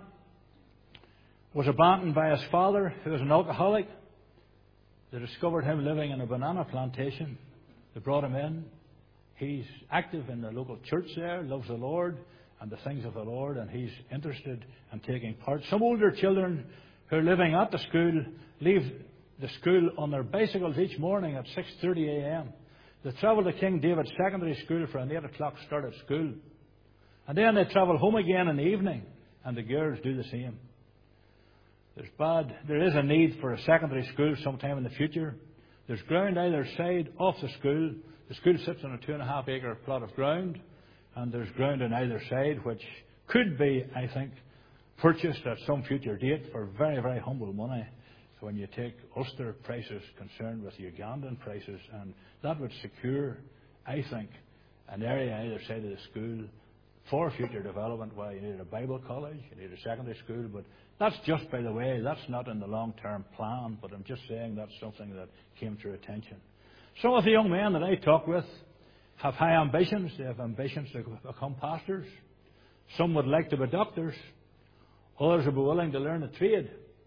was abandoned by his father, who was an alcoholic. They discovered him living in a banana plantation. They brought him in. He's active in the local church there, loves the Lord and the things of the Lord, and he's interested in taking part. Some older children who are living at the school leave the school on their bicycles each morning at six thirty a.m. They travel to King David Secondary School for an eight o'clock start at school. And then they travel home again in the evening, and the girls do the same. There's bad, there is a need for a secondary school sometime in the future, There's ground either side of the school. The school sits on a two and a half acre plot of ground, and there's ground on either side which could be, I think, purchased at some future date for very, very humble money. So when you take Ulster prices concerned with Ugandan prices, and that would secure, I think, an area either side of the school for future development. Well, you need a Bible college, you need a secondary school, but that's just by the way. That's not in the long-term plan, but I'm just saying that's something that came to attention. Some of the young men that I talk with have high ambitions. They have ambitions to become pastors. Some would like to be doctors. Others would be willing to learn a trade,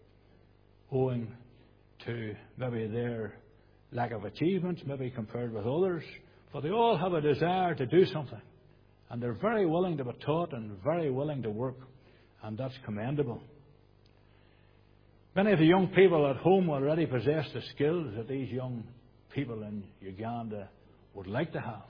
owing to maybe their lack of achievements, maybe compared with others. But they all have a desire to do something. And they're very willing to be taught and very willing to work. And that's commendable. Many of the young people at home already possess the skills that these young people in Uganda would like to have.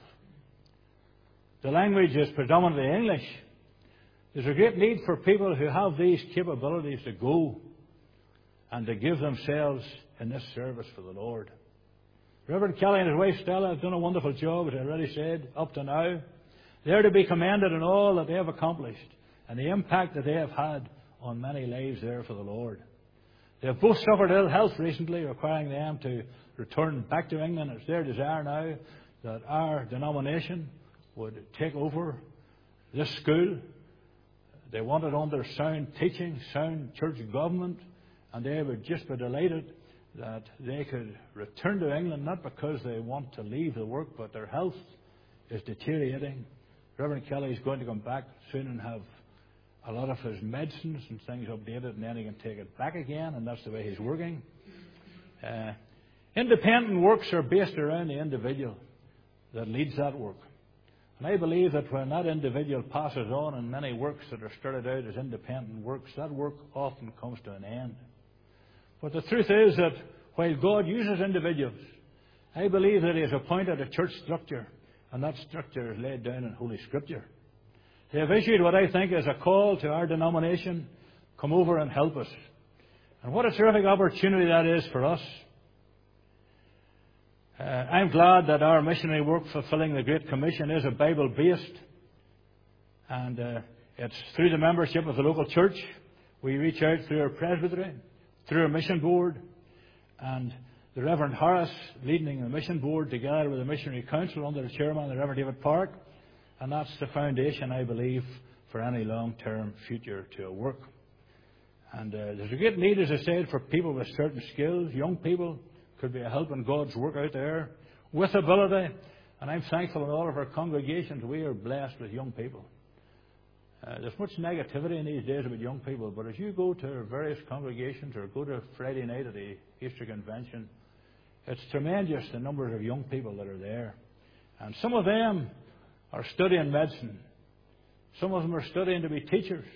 The language is predominantly English. There's a great need for people who have these capabilities to go and to give themselves in this service for the Lord. Reverend Kelly and his wife Stella have done a wonderful job, as I already said, up to now. They're to be commended in all that they have accomplished and the impact that they have had on many lives there for the Lord. They have both suffered ill health recently, requiring them to return back to England. It's their desire now that our denomination would take over this school. They want it under sound teaching, sound church government, and they would just be delighted that they could return to England, not because they want to leave the work, but their health is deteriorating. Reverend Kelly is going to come back soon and have a lot of his medicines and things updated, and then he can take it back again, and that's the way he's working. Uh, independent works are based around the individual that leads that work. And I believe that when that individual passes on in many works that are started out as independent works, that work often comes to an end. But the truth is that while God uses individuals, I believe that He has appointed a church structure, and that structure is laid down in Holy Scripture. They have issued what I think is a call to our denomination, come over and help us. And what a terrific opportunity that is for us. Uh, I'm glad that our missionary work fulfilling the Great Commission is a Bible-based, and uh, it's through the membership of the local church. We reach out through our presbytery, through our mission board, and the Reverend Harris leading the mission board together with the missionary council under the chairman, the Reverend David Park. And that's the foundation, I believe, for any long-term future to a work. And uh, there's a great need, as I said, for people with certain skills. Young people could be a help in God's work out there with ability. And I'm thankful in all of our congregations we are blessed with young people. Uh, there's much negativity in these days about young people, but as you go to various congregations or go to Friday night at the Easter Convention, it's tremendous the numbers of young people that are there. And some of them are studying medicine. Some of them are studying to be teachers.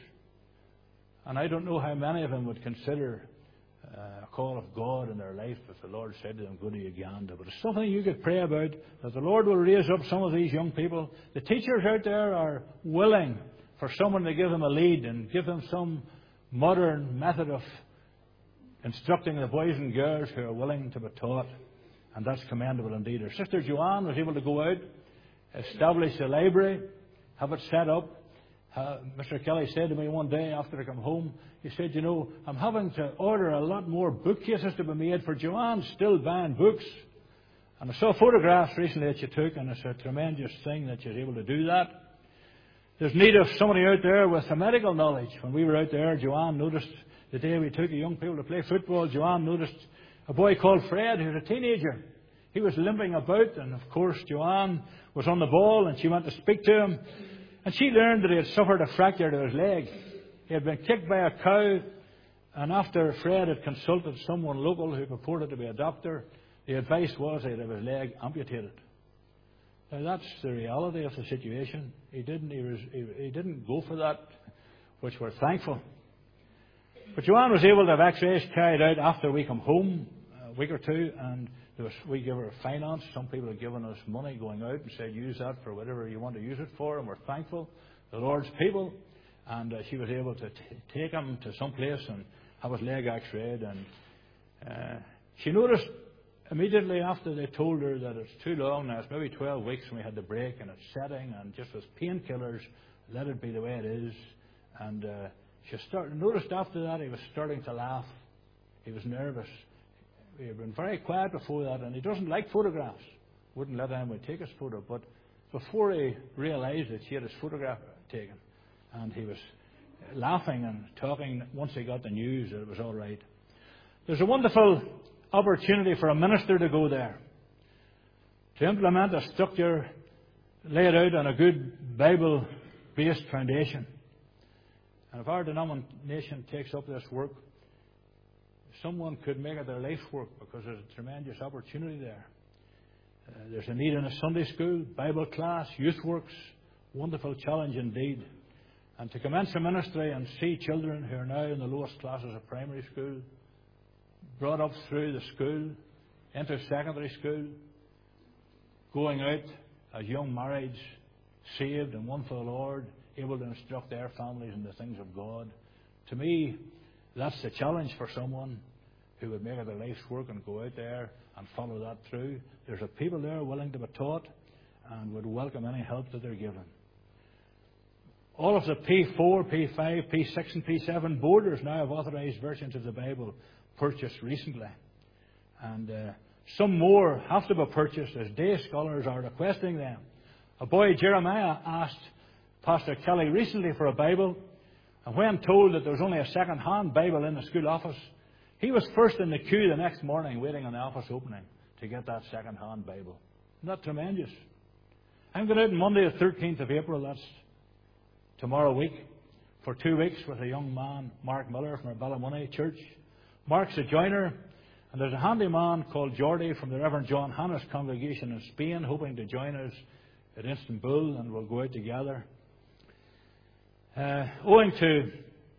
And I don't know how many of them would consider uh, a call of God in their life if the Lord said to them, go to Uganda. But it's something you could pray about, that the Lord will raise up some of these young people. The teachers out there are willing for someone to give them a lead and give them some modern method of instructing the boys and girls who are willing to be taught. And that's commendable indeed. Our sister Joanne was able to go out, establish a library, have it set up. Uh, Mister Kelly said to me one day after I come home, he said, you know, I'm having to order a lot more bookcases to be made for Joanne, still buying books. And I saw photographs recently that you took, and it's a tremendous thing that you're able to do that. There's need of somebody out there with a medical knowledge. When we were out there, Joanne noticed the day we took the young people to play football, Joanne noticed a boy called Fred, who's a teenager. He was limping about, and of course Joanne was on the ball, and she went to speak to him. And she learned that he had suffered a fracture to his leg. He had been kicked by a cow, and after Fred had consulted someone local who purported to be a doctor, the advice was he'd have his leg amputated. Now that's the reality of the situation. He didn't. He, was, he, he didn't go for that, which we're thankful. But Joanne was able to have X-rays carried out after we come home, a week or two, and there was, we give her finance. Some people have given us money going out and said, use that for whatever you want to use it for, and we're thankful. The Lord's people. And uh, she was able to t- take him to some place and have his leg X-rayed. And uh, she noticed immediately after they told her that it's too long now, it's maybe twelve weeks and we had the break and it's setting and just with painkillers, let it be the way it is. And uh, she started, noticed after that he was starting to laugh. He was nervous. He had been very quiet before that, and he doesn't like photographs. Wouldn't let anyone take his photo. But before he realised that she had his photograph taken, and he was laughing and talking once he got the news that it was all right. There's a wonderful opportunity for a minister to go there, to implement a structure laid out on a good Bible-based foundation. And if our denomination takes up this work, someone could make it their life's work, because there's a tremendous opportunity there. Uh, there's a need in a Sunday school, Bible class, youth works. Wonderful challenge indeed. And to commence a ministry and see children who are now in the lowest classes of primary school, brought up through the school, into secondary school, going out as young marrieds, saved and won for the Lord, able to instruct their families in the things of God. To me, that's the challenge for someone who would make it their life's work and go out there and follow that through. There's a people there willing to be taught and would welcome any help that they're given. All of the P four, P five, P six and P seven borders now have authorised versions of the Bible purchased recently. And uh, some more have to be purchased as day scholars are requesting them. A boy, Jeremiah, asked Pastor Kelly recently for a Bible, and when told that there was only a second-hand Bible in the school office, he was first in the queue the next morning waiting on the office opening to get that second-hand Bible. Isn't that tremendous? I'm going out on Monday the thirteenth of April, that's tomorrow week, for two weeks with a young man, Mark Miller from our Ballymoney church. Mark's a joiner, and there's a handy man called Jordy from the Reverend John Hanna's congregation in Spain hoping to join us at Istanbul, and we'll go out together. Uh, owing to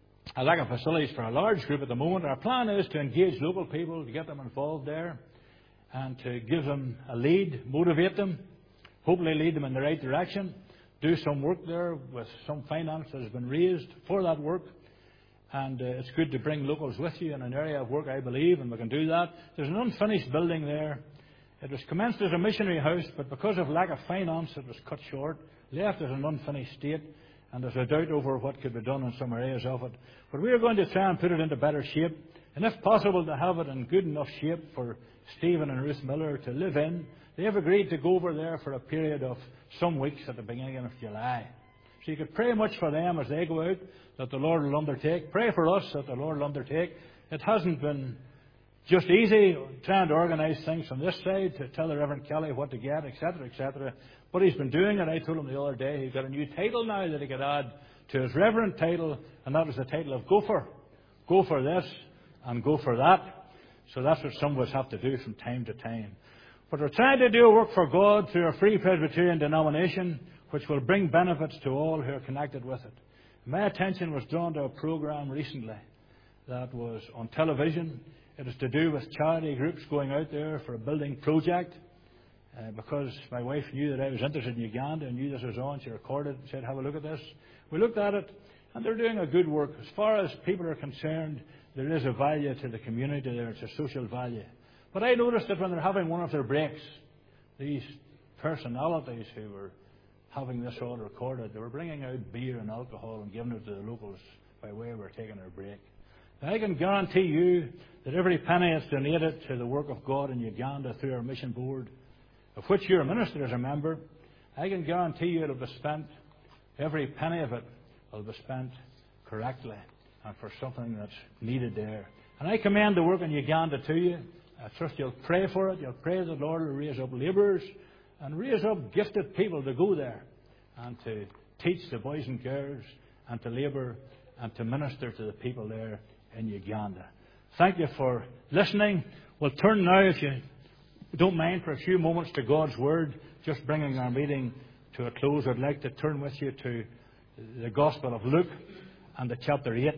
a lack of facilities for a large group at the moment, our plan is to engage local people, to get them involved there, and to give them a lead, motivate them, hopefully lead them in the right direction, do some work there with some finance that has been raised for that work. And uh, it's good to bring locals with you in an area of work, I believe, and we can do that. There's an unfinished building there. It was commenced as a missionary house, but because of lack of finance, it was cut short, left as an unfinished state, and there's a doubt over what could be done in some areas of it. But we are going to try and put it into better shape, and if possible, to have it in good enough shape for Stephen and Ruth Miller to live in. They have agreed to go over there for a period of some weeks at the beginning of July. So you could pray much for them as they go out, that the Lord will undertake. Pray for us that the Lord will undertake. It hasn't been just easy trying to organise things from this side to tell the Reverend Kelly what to get, et cetera, et cetera. But he's been doing it. I told him the other day he's got a new title now that he could add to his Reverend title, and that is the title of Gopher. Go for this and go for that. So that's what some of us have to do from time to time. But we're trying to do a work for God through a Free Presbyterian denomination, which will bring benefits to all who are connected with it. My attention was drawn to a program recently that was on television. It is to do with charity groups going out there for a building project. Uh, because my wife knew that I was interested in Uganda and knew this was on, she recorded and said, have a look at this. We looked at it, and they're doing a good work. As far as people are concerned, there is a value to the community there. It's a social value. But I noticed that when they're having one of their breaks, these personalities who were having this all recorded, they were bringing out beer and alcohol and giving it to the locals by way of our taking their break. Now, I can guarantee you that every penny is donated to the work of God in Uganda through our mission board, of which you're a minister as a member. I can guarantee you it'll be spent, every penny of it will be spent correctly and for something that's needed there. And I commend the work in Uganda to you. I trust you'll pray for it. You'll pray that the Lord will raise up labourers and raise up gifted people to go there and to teach the boys and girls and to labour and to minister to the people there in Uganda. Thank you for listening. We'll turn now, if you don't mind, for a few moments to God's Word, just bringing our meeting to a close. I'd like to turn with you to the Gospel of Luke and the chapter eight.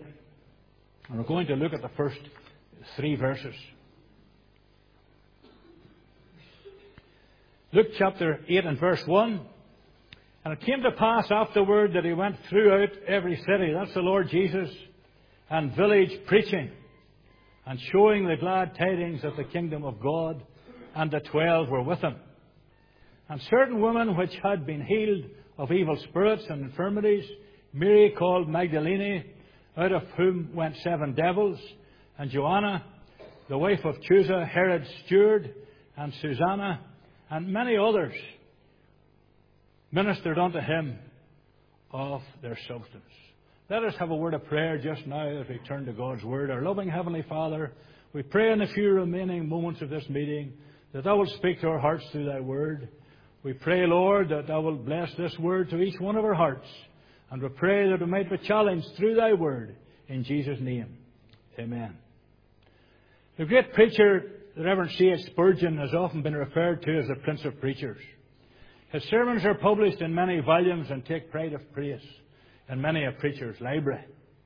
And we're going to look at the first three verses. Luke chapter eight and verse one. And it came to pass afterward that he went throughout every city, that's the Lord Jesus, and village preaching and showing the glad tidings of the kingdom of God, and the twelve were with him. And certain women which had been healed of evil spirits and infirmities, Mary called Magdalene, out of whom went seven devils, and Joanna, the wife of Chuza, Herod's steward, and Susanna, and many others, ministered unto him of their substance. Let us have a word of prayer just now as we turn to God's Word. Our loving Heavenly Father, we pray in the few remaining moments of this meeting that Thou wilt speak to our hearts through Thy Word. We pray, Lord, that Thou wilt bless this Word to each one of our hearts. And we pray that we might be challenged through Thy Word. In Jesus' name, amen. The great preacher, the Reverend C H Spurgeon, has often been referred to as the Prince of Preachers. His sermons are published in many volumes and take pride of praise in many a preacher's library.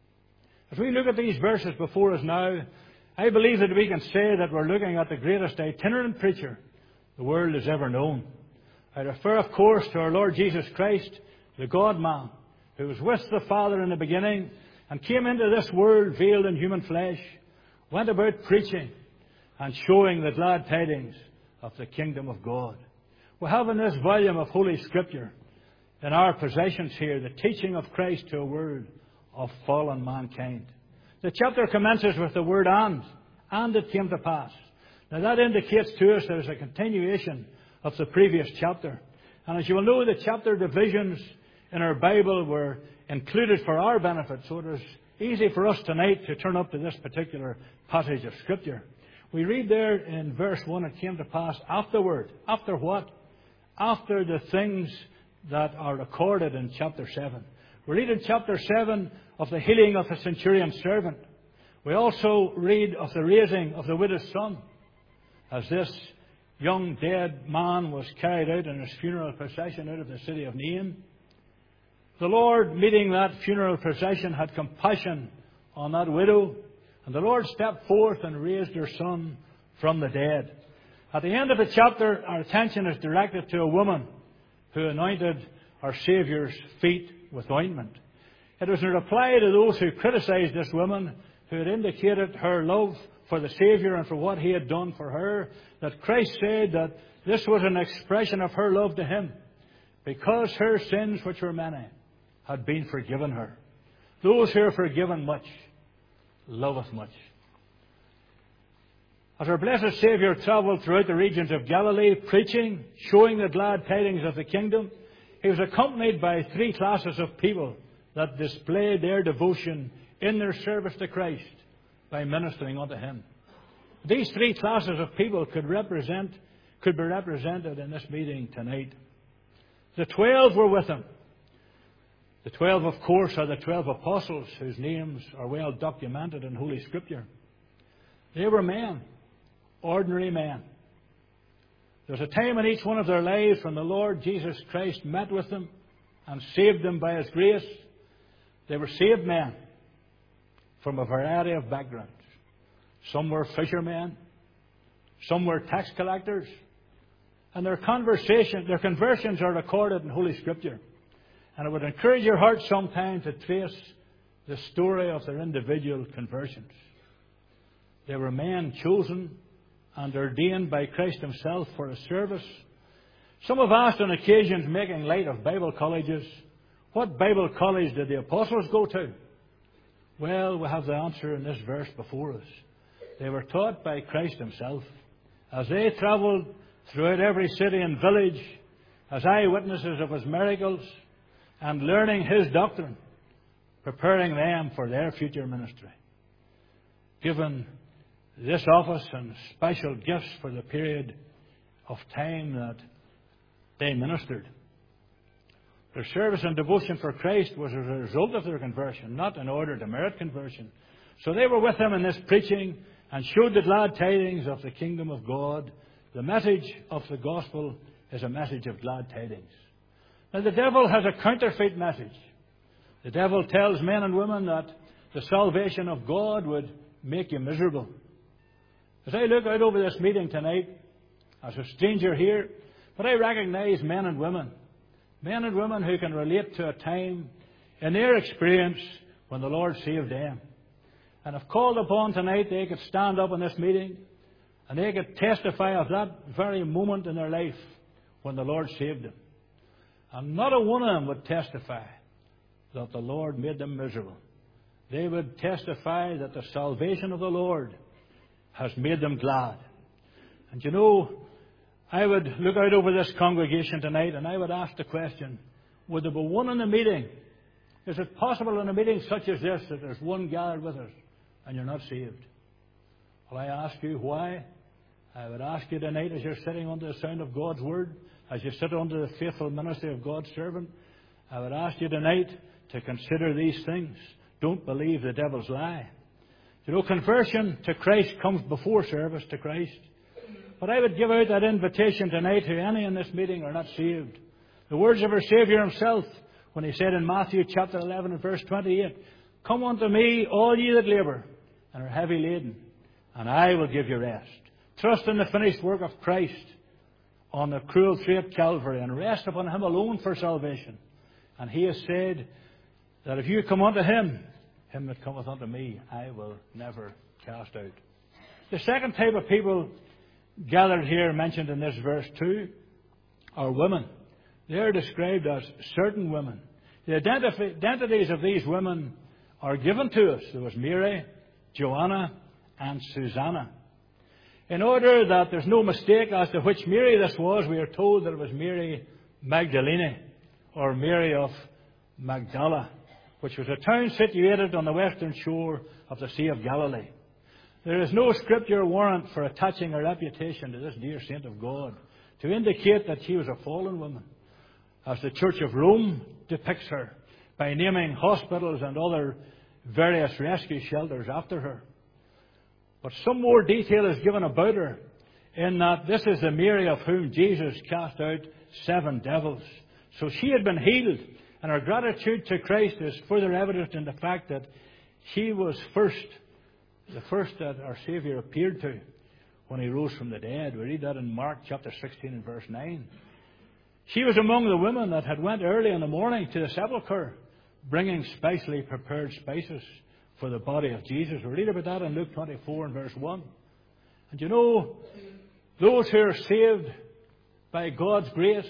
As we look at these verses before us now, I believe that we can say that we're looking at the greatest itinerant preacher the world has ever known. I refer, of course, to our Lord Jesus Christ, the God-man, who was with the Father in the beginning and came into this world veiled in human flesh, went about preaching and showing the glad tidings of the kingdom of God. We have in this volume of Holy Scripture, in our possessions here, the teaching of Christ to a world of fallen mankind. The chapter commences with the word and, and it came to pass. Now that indicates to us there's a continuation of the previous chapter. And as you will know, the chapter divisions in our Bible were included for our benefit, so it is easy for us tonight to turn up to this particular passage of Scripture. We read there in verse one, it came to pass afterward. After what? After the things that are recorded in chapter seven. We read in chapter seven of the healing of the centurion's servant. We also read of the raising of the widow's son, as this young dead man was carried out in his funeral procession out of the city of Nain. The Lord, meeting that funeral procession, had compassion on that widow, and the Lord stepped forth and raised her son from the dead. At the end of the chapter, our attention is directed to a woman who anointed our Saviour's feet with ointment. It was in reply to those who criticized this woman, who had indicated her love for the Saviour and for what He had done for her, that Christ said that this was an expression of her love to Him, because her sins, which were many, had been forgiven her. Those who are forgiven much, loveth much. As our blessed Saviour travelled throughout the regions of Galilee, preaching, showing the glad tidings of the kingdom, He was accompanied by three classes of people that displayed their devotion in their service to Christ by ministering unto Him. These three classes of people could represent, could be represented in this meeting tonight. The twelve were with Him. The twelve, of course, are the twelve apostles whose names are well documented in Holy Scripture. They were men, ordinary men. There's a time in each one of their lives when the Lord Jesus Christ met with them and saved them by His grace. They were saved men from a variety of backgrounds. Some were fishermen, some were tax collectors, and their conversation, their conversions are recorded in Holy Scripture. And I would encourage your heart sometime to trace the story of their individual conversions. They were men chosen and ordained by Christ Himself for His service. Some have asked on occasions, making light of Bible colleges, what Bible college did the apostles go to? Well, we have the answer in this verse before us. They were taught by Christ Himself as they travelled throughout every city and village as eyewitnesses of His miracles and learning His doctrine, preparing them for their future ministry. Given this office and special gifts for the period of time that they ministered, their service and devotion for Christ was as a result of their conversion, not in order to merit conversion. So they were with Him in this preaching and showed the glad tidings of the kingdom of God. The message of the gospel is a message of glad tidings. Now the devil has a counterfeit message. The devil tells men and women that the salvation of God would make you miserable. As I look out over this meeting tonight, as a stranger here, but I recognize men and women, men and women who can relate to a time in their experience when the Lord saved them. And if called upon tonight, they could stand up in this meeting And they could testify of that very moment in their life when the Lord saved them. And not a one of them would testify that the Lord made them miserable. They would testify that the salvation of the Lord has made them glad. And you know, I would look out over this congregation tonight and I would ask the question, would there be one in the meeting? Is it possible in a meeting such as this that there's one gathered with us and you're not saved? Well, I ask you why. I would ask you tonight, as you're sitting under the sound of God's Word, as you sit under the faithful ministry of God's servant, I would ask you tonight to consider these things. Don't believe the devil's lie. You know, conversion to Christ comes before service to Christ. But I would give out that invitation tonight to any in this meeting who are not saved. The words of our Saviour Himself, when He said in Matthew chapter eleven and verse twenty-eight, "Come unto me, all ye that labour and are heavy laden, and I will give you rest." Trust in the finished work of Christ on the cruel tree at Calvary and rest upon Him alone for salvation. And He has said that if you come unto Him, him that cometh unto me, I will never cast out. The second type of people gathered here, mentioned in this verse too, are women. They are described as certain women. The identif- identities of these women are given to us. There was Mary, Joanna, and Susanna. In order that there's no mistake as to which Mary this was, we are told that it was Mary Magdalene, or Mary of Magdala, which was a town situated on the western shore of the Sea of Galilee. There is no scripture warrant for attaching a reputation to this dear saint of God to indicate that she was a fallen woman, as the Church of Rome depicts her by naming hospitals and other various rescue shelters after her. But some more detail is given about her, in that this is the Mary of whom Jesus cast out seven devils. So she had been healed, and her gratitude to Christ is further evident in the fact that she was first, the first that our Saviour appeared to when He rose from the dead. We read that in Mark chapter sixteen and verse nine. She was among the women that had went early in the morning to the sepulchre, bringing specially prepared spices for the body of Jesus. We read about that in Luke twenty-four and verse one. And you know, those who are saved by God's grace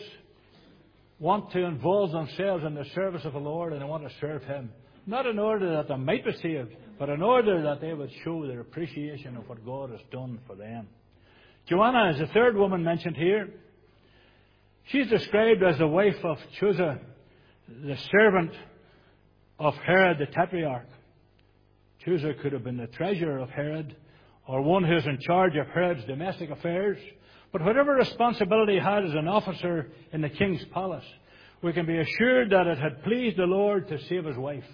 want to involve themselves in the service of the Lord, and they want to serve Him. Not in order that they might be saved, but in order that they would show their appreciation of what God has done for them. Joanna is the third woman mentioned here. She's described as the wife of Chuza, the servant of Herod the Tetrarch. Chuza could have been the treasurer of Herod, or one who is in charge of Herod's domestic affairs. But whatever responsibility he had as an officer in the king's palace, we can be assured that it had pleased the Lord to save his wife.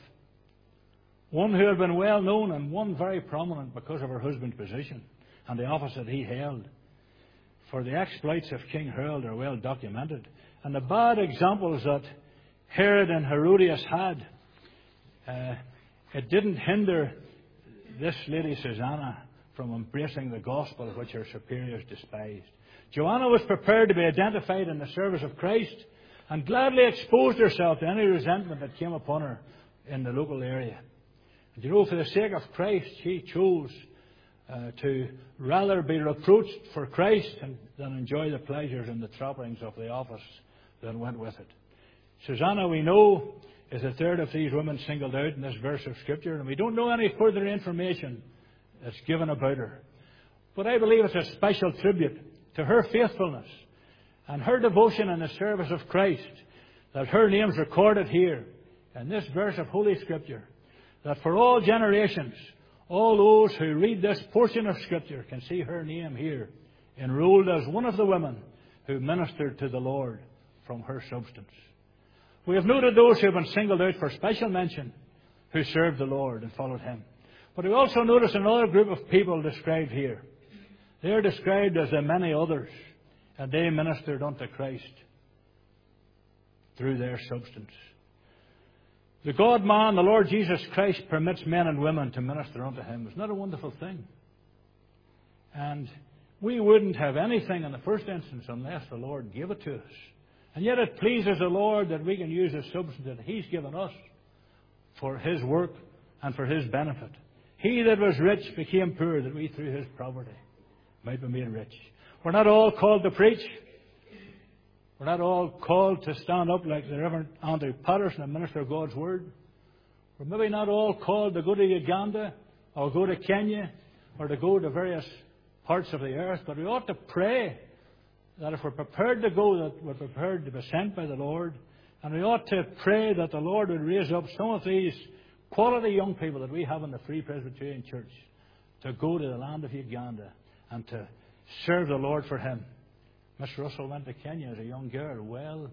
One who had been well known and one very prominent because of her husband's position and the office that he held. For the exploits of King Herod are well documented. And the bad examples that Herod and Herodias had, uh, it didn't hinder this lady Susanna from embracing the gospel which her superiors despised. Joanna was prepared to be identified in the service of Christ and gladly exposed herself to any resentment that came upon her in the local area. And you know, for the sake of Christ, she chose uh, to rather be reproached for Christ and, than enjoy the pleasures and the trappings of the office that went with it. Susanna, we know, is the third of these women singled out in this verse of Scripture, and we don't know any further information that's given about her. But I believe it's a special tribute to her faithfulness and her devotion in the service of Christ that her name's recorded here in this verse of Holy Scripture, that for all generations, all those who read this portion of Scripture can see her name here enrolled as one of the women who ministered to the Lord from her substance. We have noted those who have been singled out for special mention who served the Lord and followed Him. But we also notice another group of people described here. They are described as the many others, and they ministered unto Christ through their substance. The God-man, the Lord Jesus Christ, permits men and women to minister unto Him. Isn't that a wonderful thing? And we wouldn't have anything in the first instance unless the Lord gave it to us. And yet it pleases the Lord that we can use the substance that He's given us for His work and for His benefit. He that was rich became poor, that we through His poverty might be made rich. We're not all called to preach. We're not all called to stand up like the Reverend Andrew Patterson and minister God's Word. We're maybe not all called to go to Uganda or go to Kenya or to go to various parts of the earth, but we ought to pray that if we're prepared to go, that we're prepared to be sent by the Lord. And we ought to pray that the Lord would raise up some of these quality young people that we have in the Free Presbyterian Church to go to the land of Uganda and to serve the Lord for Him. Miss Russell went to Kenya as a young girl, well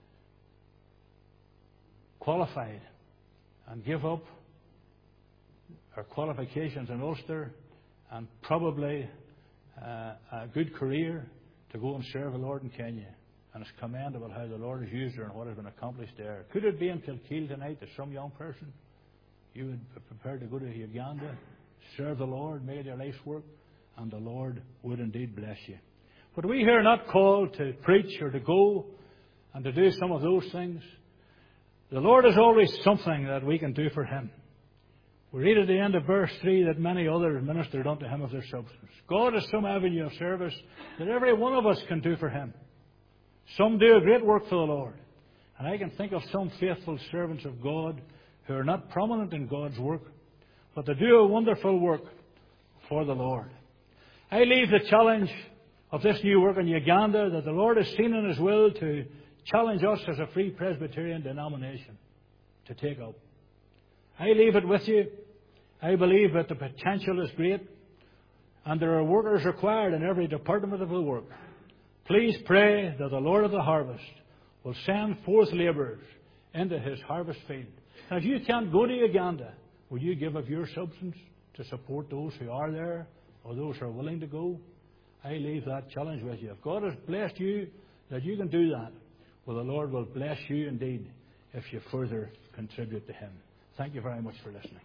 qualified, and give up her qualifications in Ulster and probably uh, a good career to go and serve the Lord in Kenya. And it's commendable how the Lord has used her and what has been accomplished there. Could it be in Kilkeel tonight that some young person, you would be prepared to go to Uganda, serve the Lord, make it your life's work, and the Lord would indeed bless you. But we here are not called to preach or to go and to do some of those things. The Lord is always something that we can do for Him. We read at the end of verse three that many others ministered unto Him of their substance. God is some avenue of service that every one of us can do for Him. Some do a great work for the Lord. And I can think of some faithful servants of God who are not prominent in God's work, but they do a wonderful work for the Lord. I leave the challenge of this new work in Uganda that the Lord has seen in His will to challenge us as a Free Presbyterian denomination to take up. I leave it with you. I believe that the potential is great and there are workers required in every department of the work. Please pray that the Lord of the harvest will send forth labourers into His harvest field. And if you can't go to Uganda, will you give of your substance to support those who are there or those who are willing to go? I leave that challenge with you. If God has blessed you that you can do that, well, the Lord will bless you indeed if you further contribute to Him. Thank you very much for listening.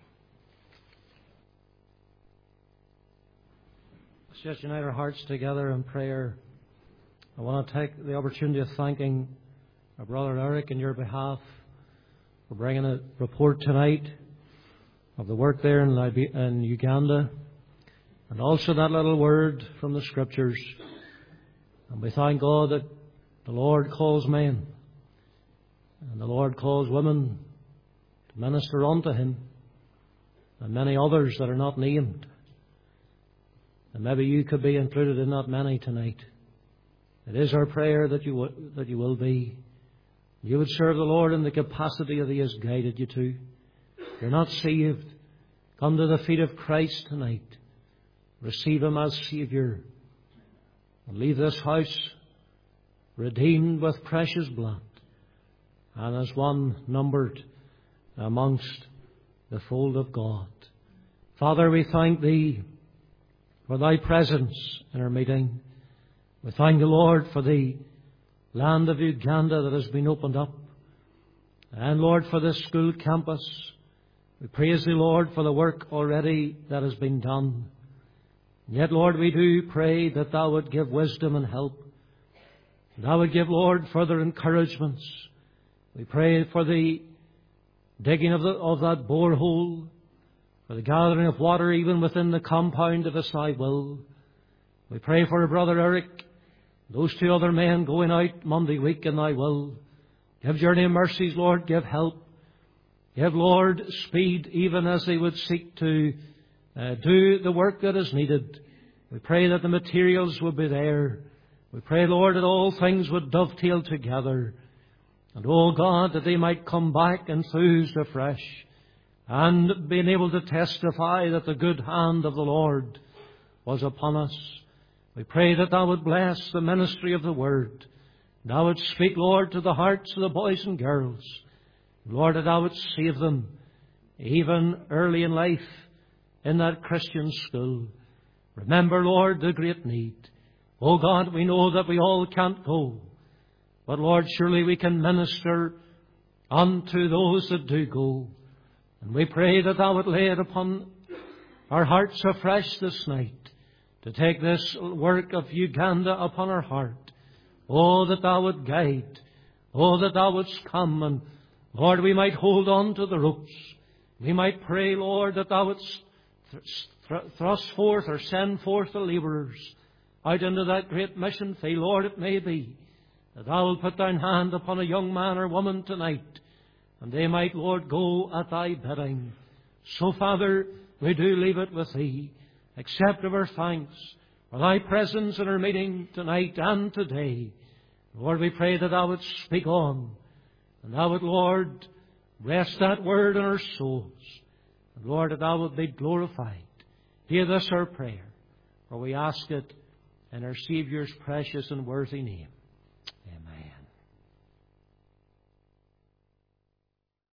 Let's just unite our hearts together in prayer. I want to take the opportunity of thanking our brother Eric in your behalf for bringing a report tonight of the work there in, Libe- in Uganda, and also that little word from the Scriptures. And we thank God that the Lord calls men and the Lord calls women to minister unto Him, and many others that are not named. And maybe you could be included in that many tonight. It is our prayer that you w- that you will be. You would serve the Lord in the capacity that He has guided you to. If you're not saved, come to the feet of Christ tonight. Receive Him as Saviour. And leave this house redeemed with precious blood, and as one numbered amongst the fold of God. Father, we thank Thee for Thy presence in our meeting. We thank the Lord for the land of Uganda that has been opened up. And Lord, for this school campus. We praise Thee, Lord, for the work already that has been done. Yet, Lord, we do pray that Thou would give wisdom and help. Thou would give, Lord, further encouragements. We pray for the digging of, the, of that borehole, for the gathering of water even within the compound of the Thy will. We pray for our brother Eric, those two other men going out Monday week in Thy will. Give journey mercies, Lord, give help. Give, Lord, speed even as they would seek to uh, do the work that is needed. We pray that the materials would be there. We pray, Lord, that all things would dovetail together. And, oh God, that they might come back enthused afresh and being able to testify that the good hand of the Lord was upon us. We pray that Thou would bless the ministry of the Word. Thou would speak, Lord, to the hearts of the boys and girls. Lord, that Thou would save them even early in life in that Christian school. Remember, Lord, the great need. Oh God, we know that we all can't go. But Lord, surely we can minister unto those that do go. And we pray that Thou would lay it upon our hearts afresh this night to take this work of Uganda upon our heart. Oh, that Thou would guide. Oh, that Thou wouldst come and, Lord, we might hold on to the ropes. We might pray, Lord, that Thou wouldst thrust forth or send forth the labourers out into that great mission field. Lord, it may be that Thou wilt put Thine hand upon a young man or woman tonight, and they might, Lord, go at Thy bidding. So, Father, we do leave it with Thee. Accept of our thanks for Thy presence in our meeting tonight and today. Lord, we pray that Thou wouldst speak on, and Thou would, Lord, rest that word in our souls. And Lord, that Thou would be glorified. Hear this our prayer, for we ask it in our Saviour's precious and worthy name.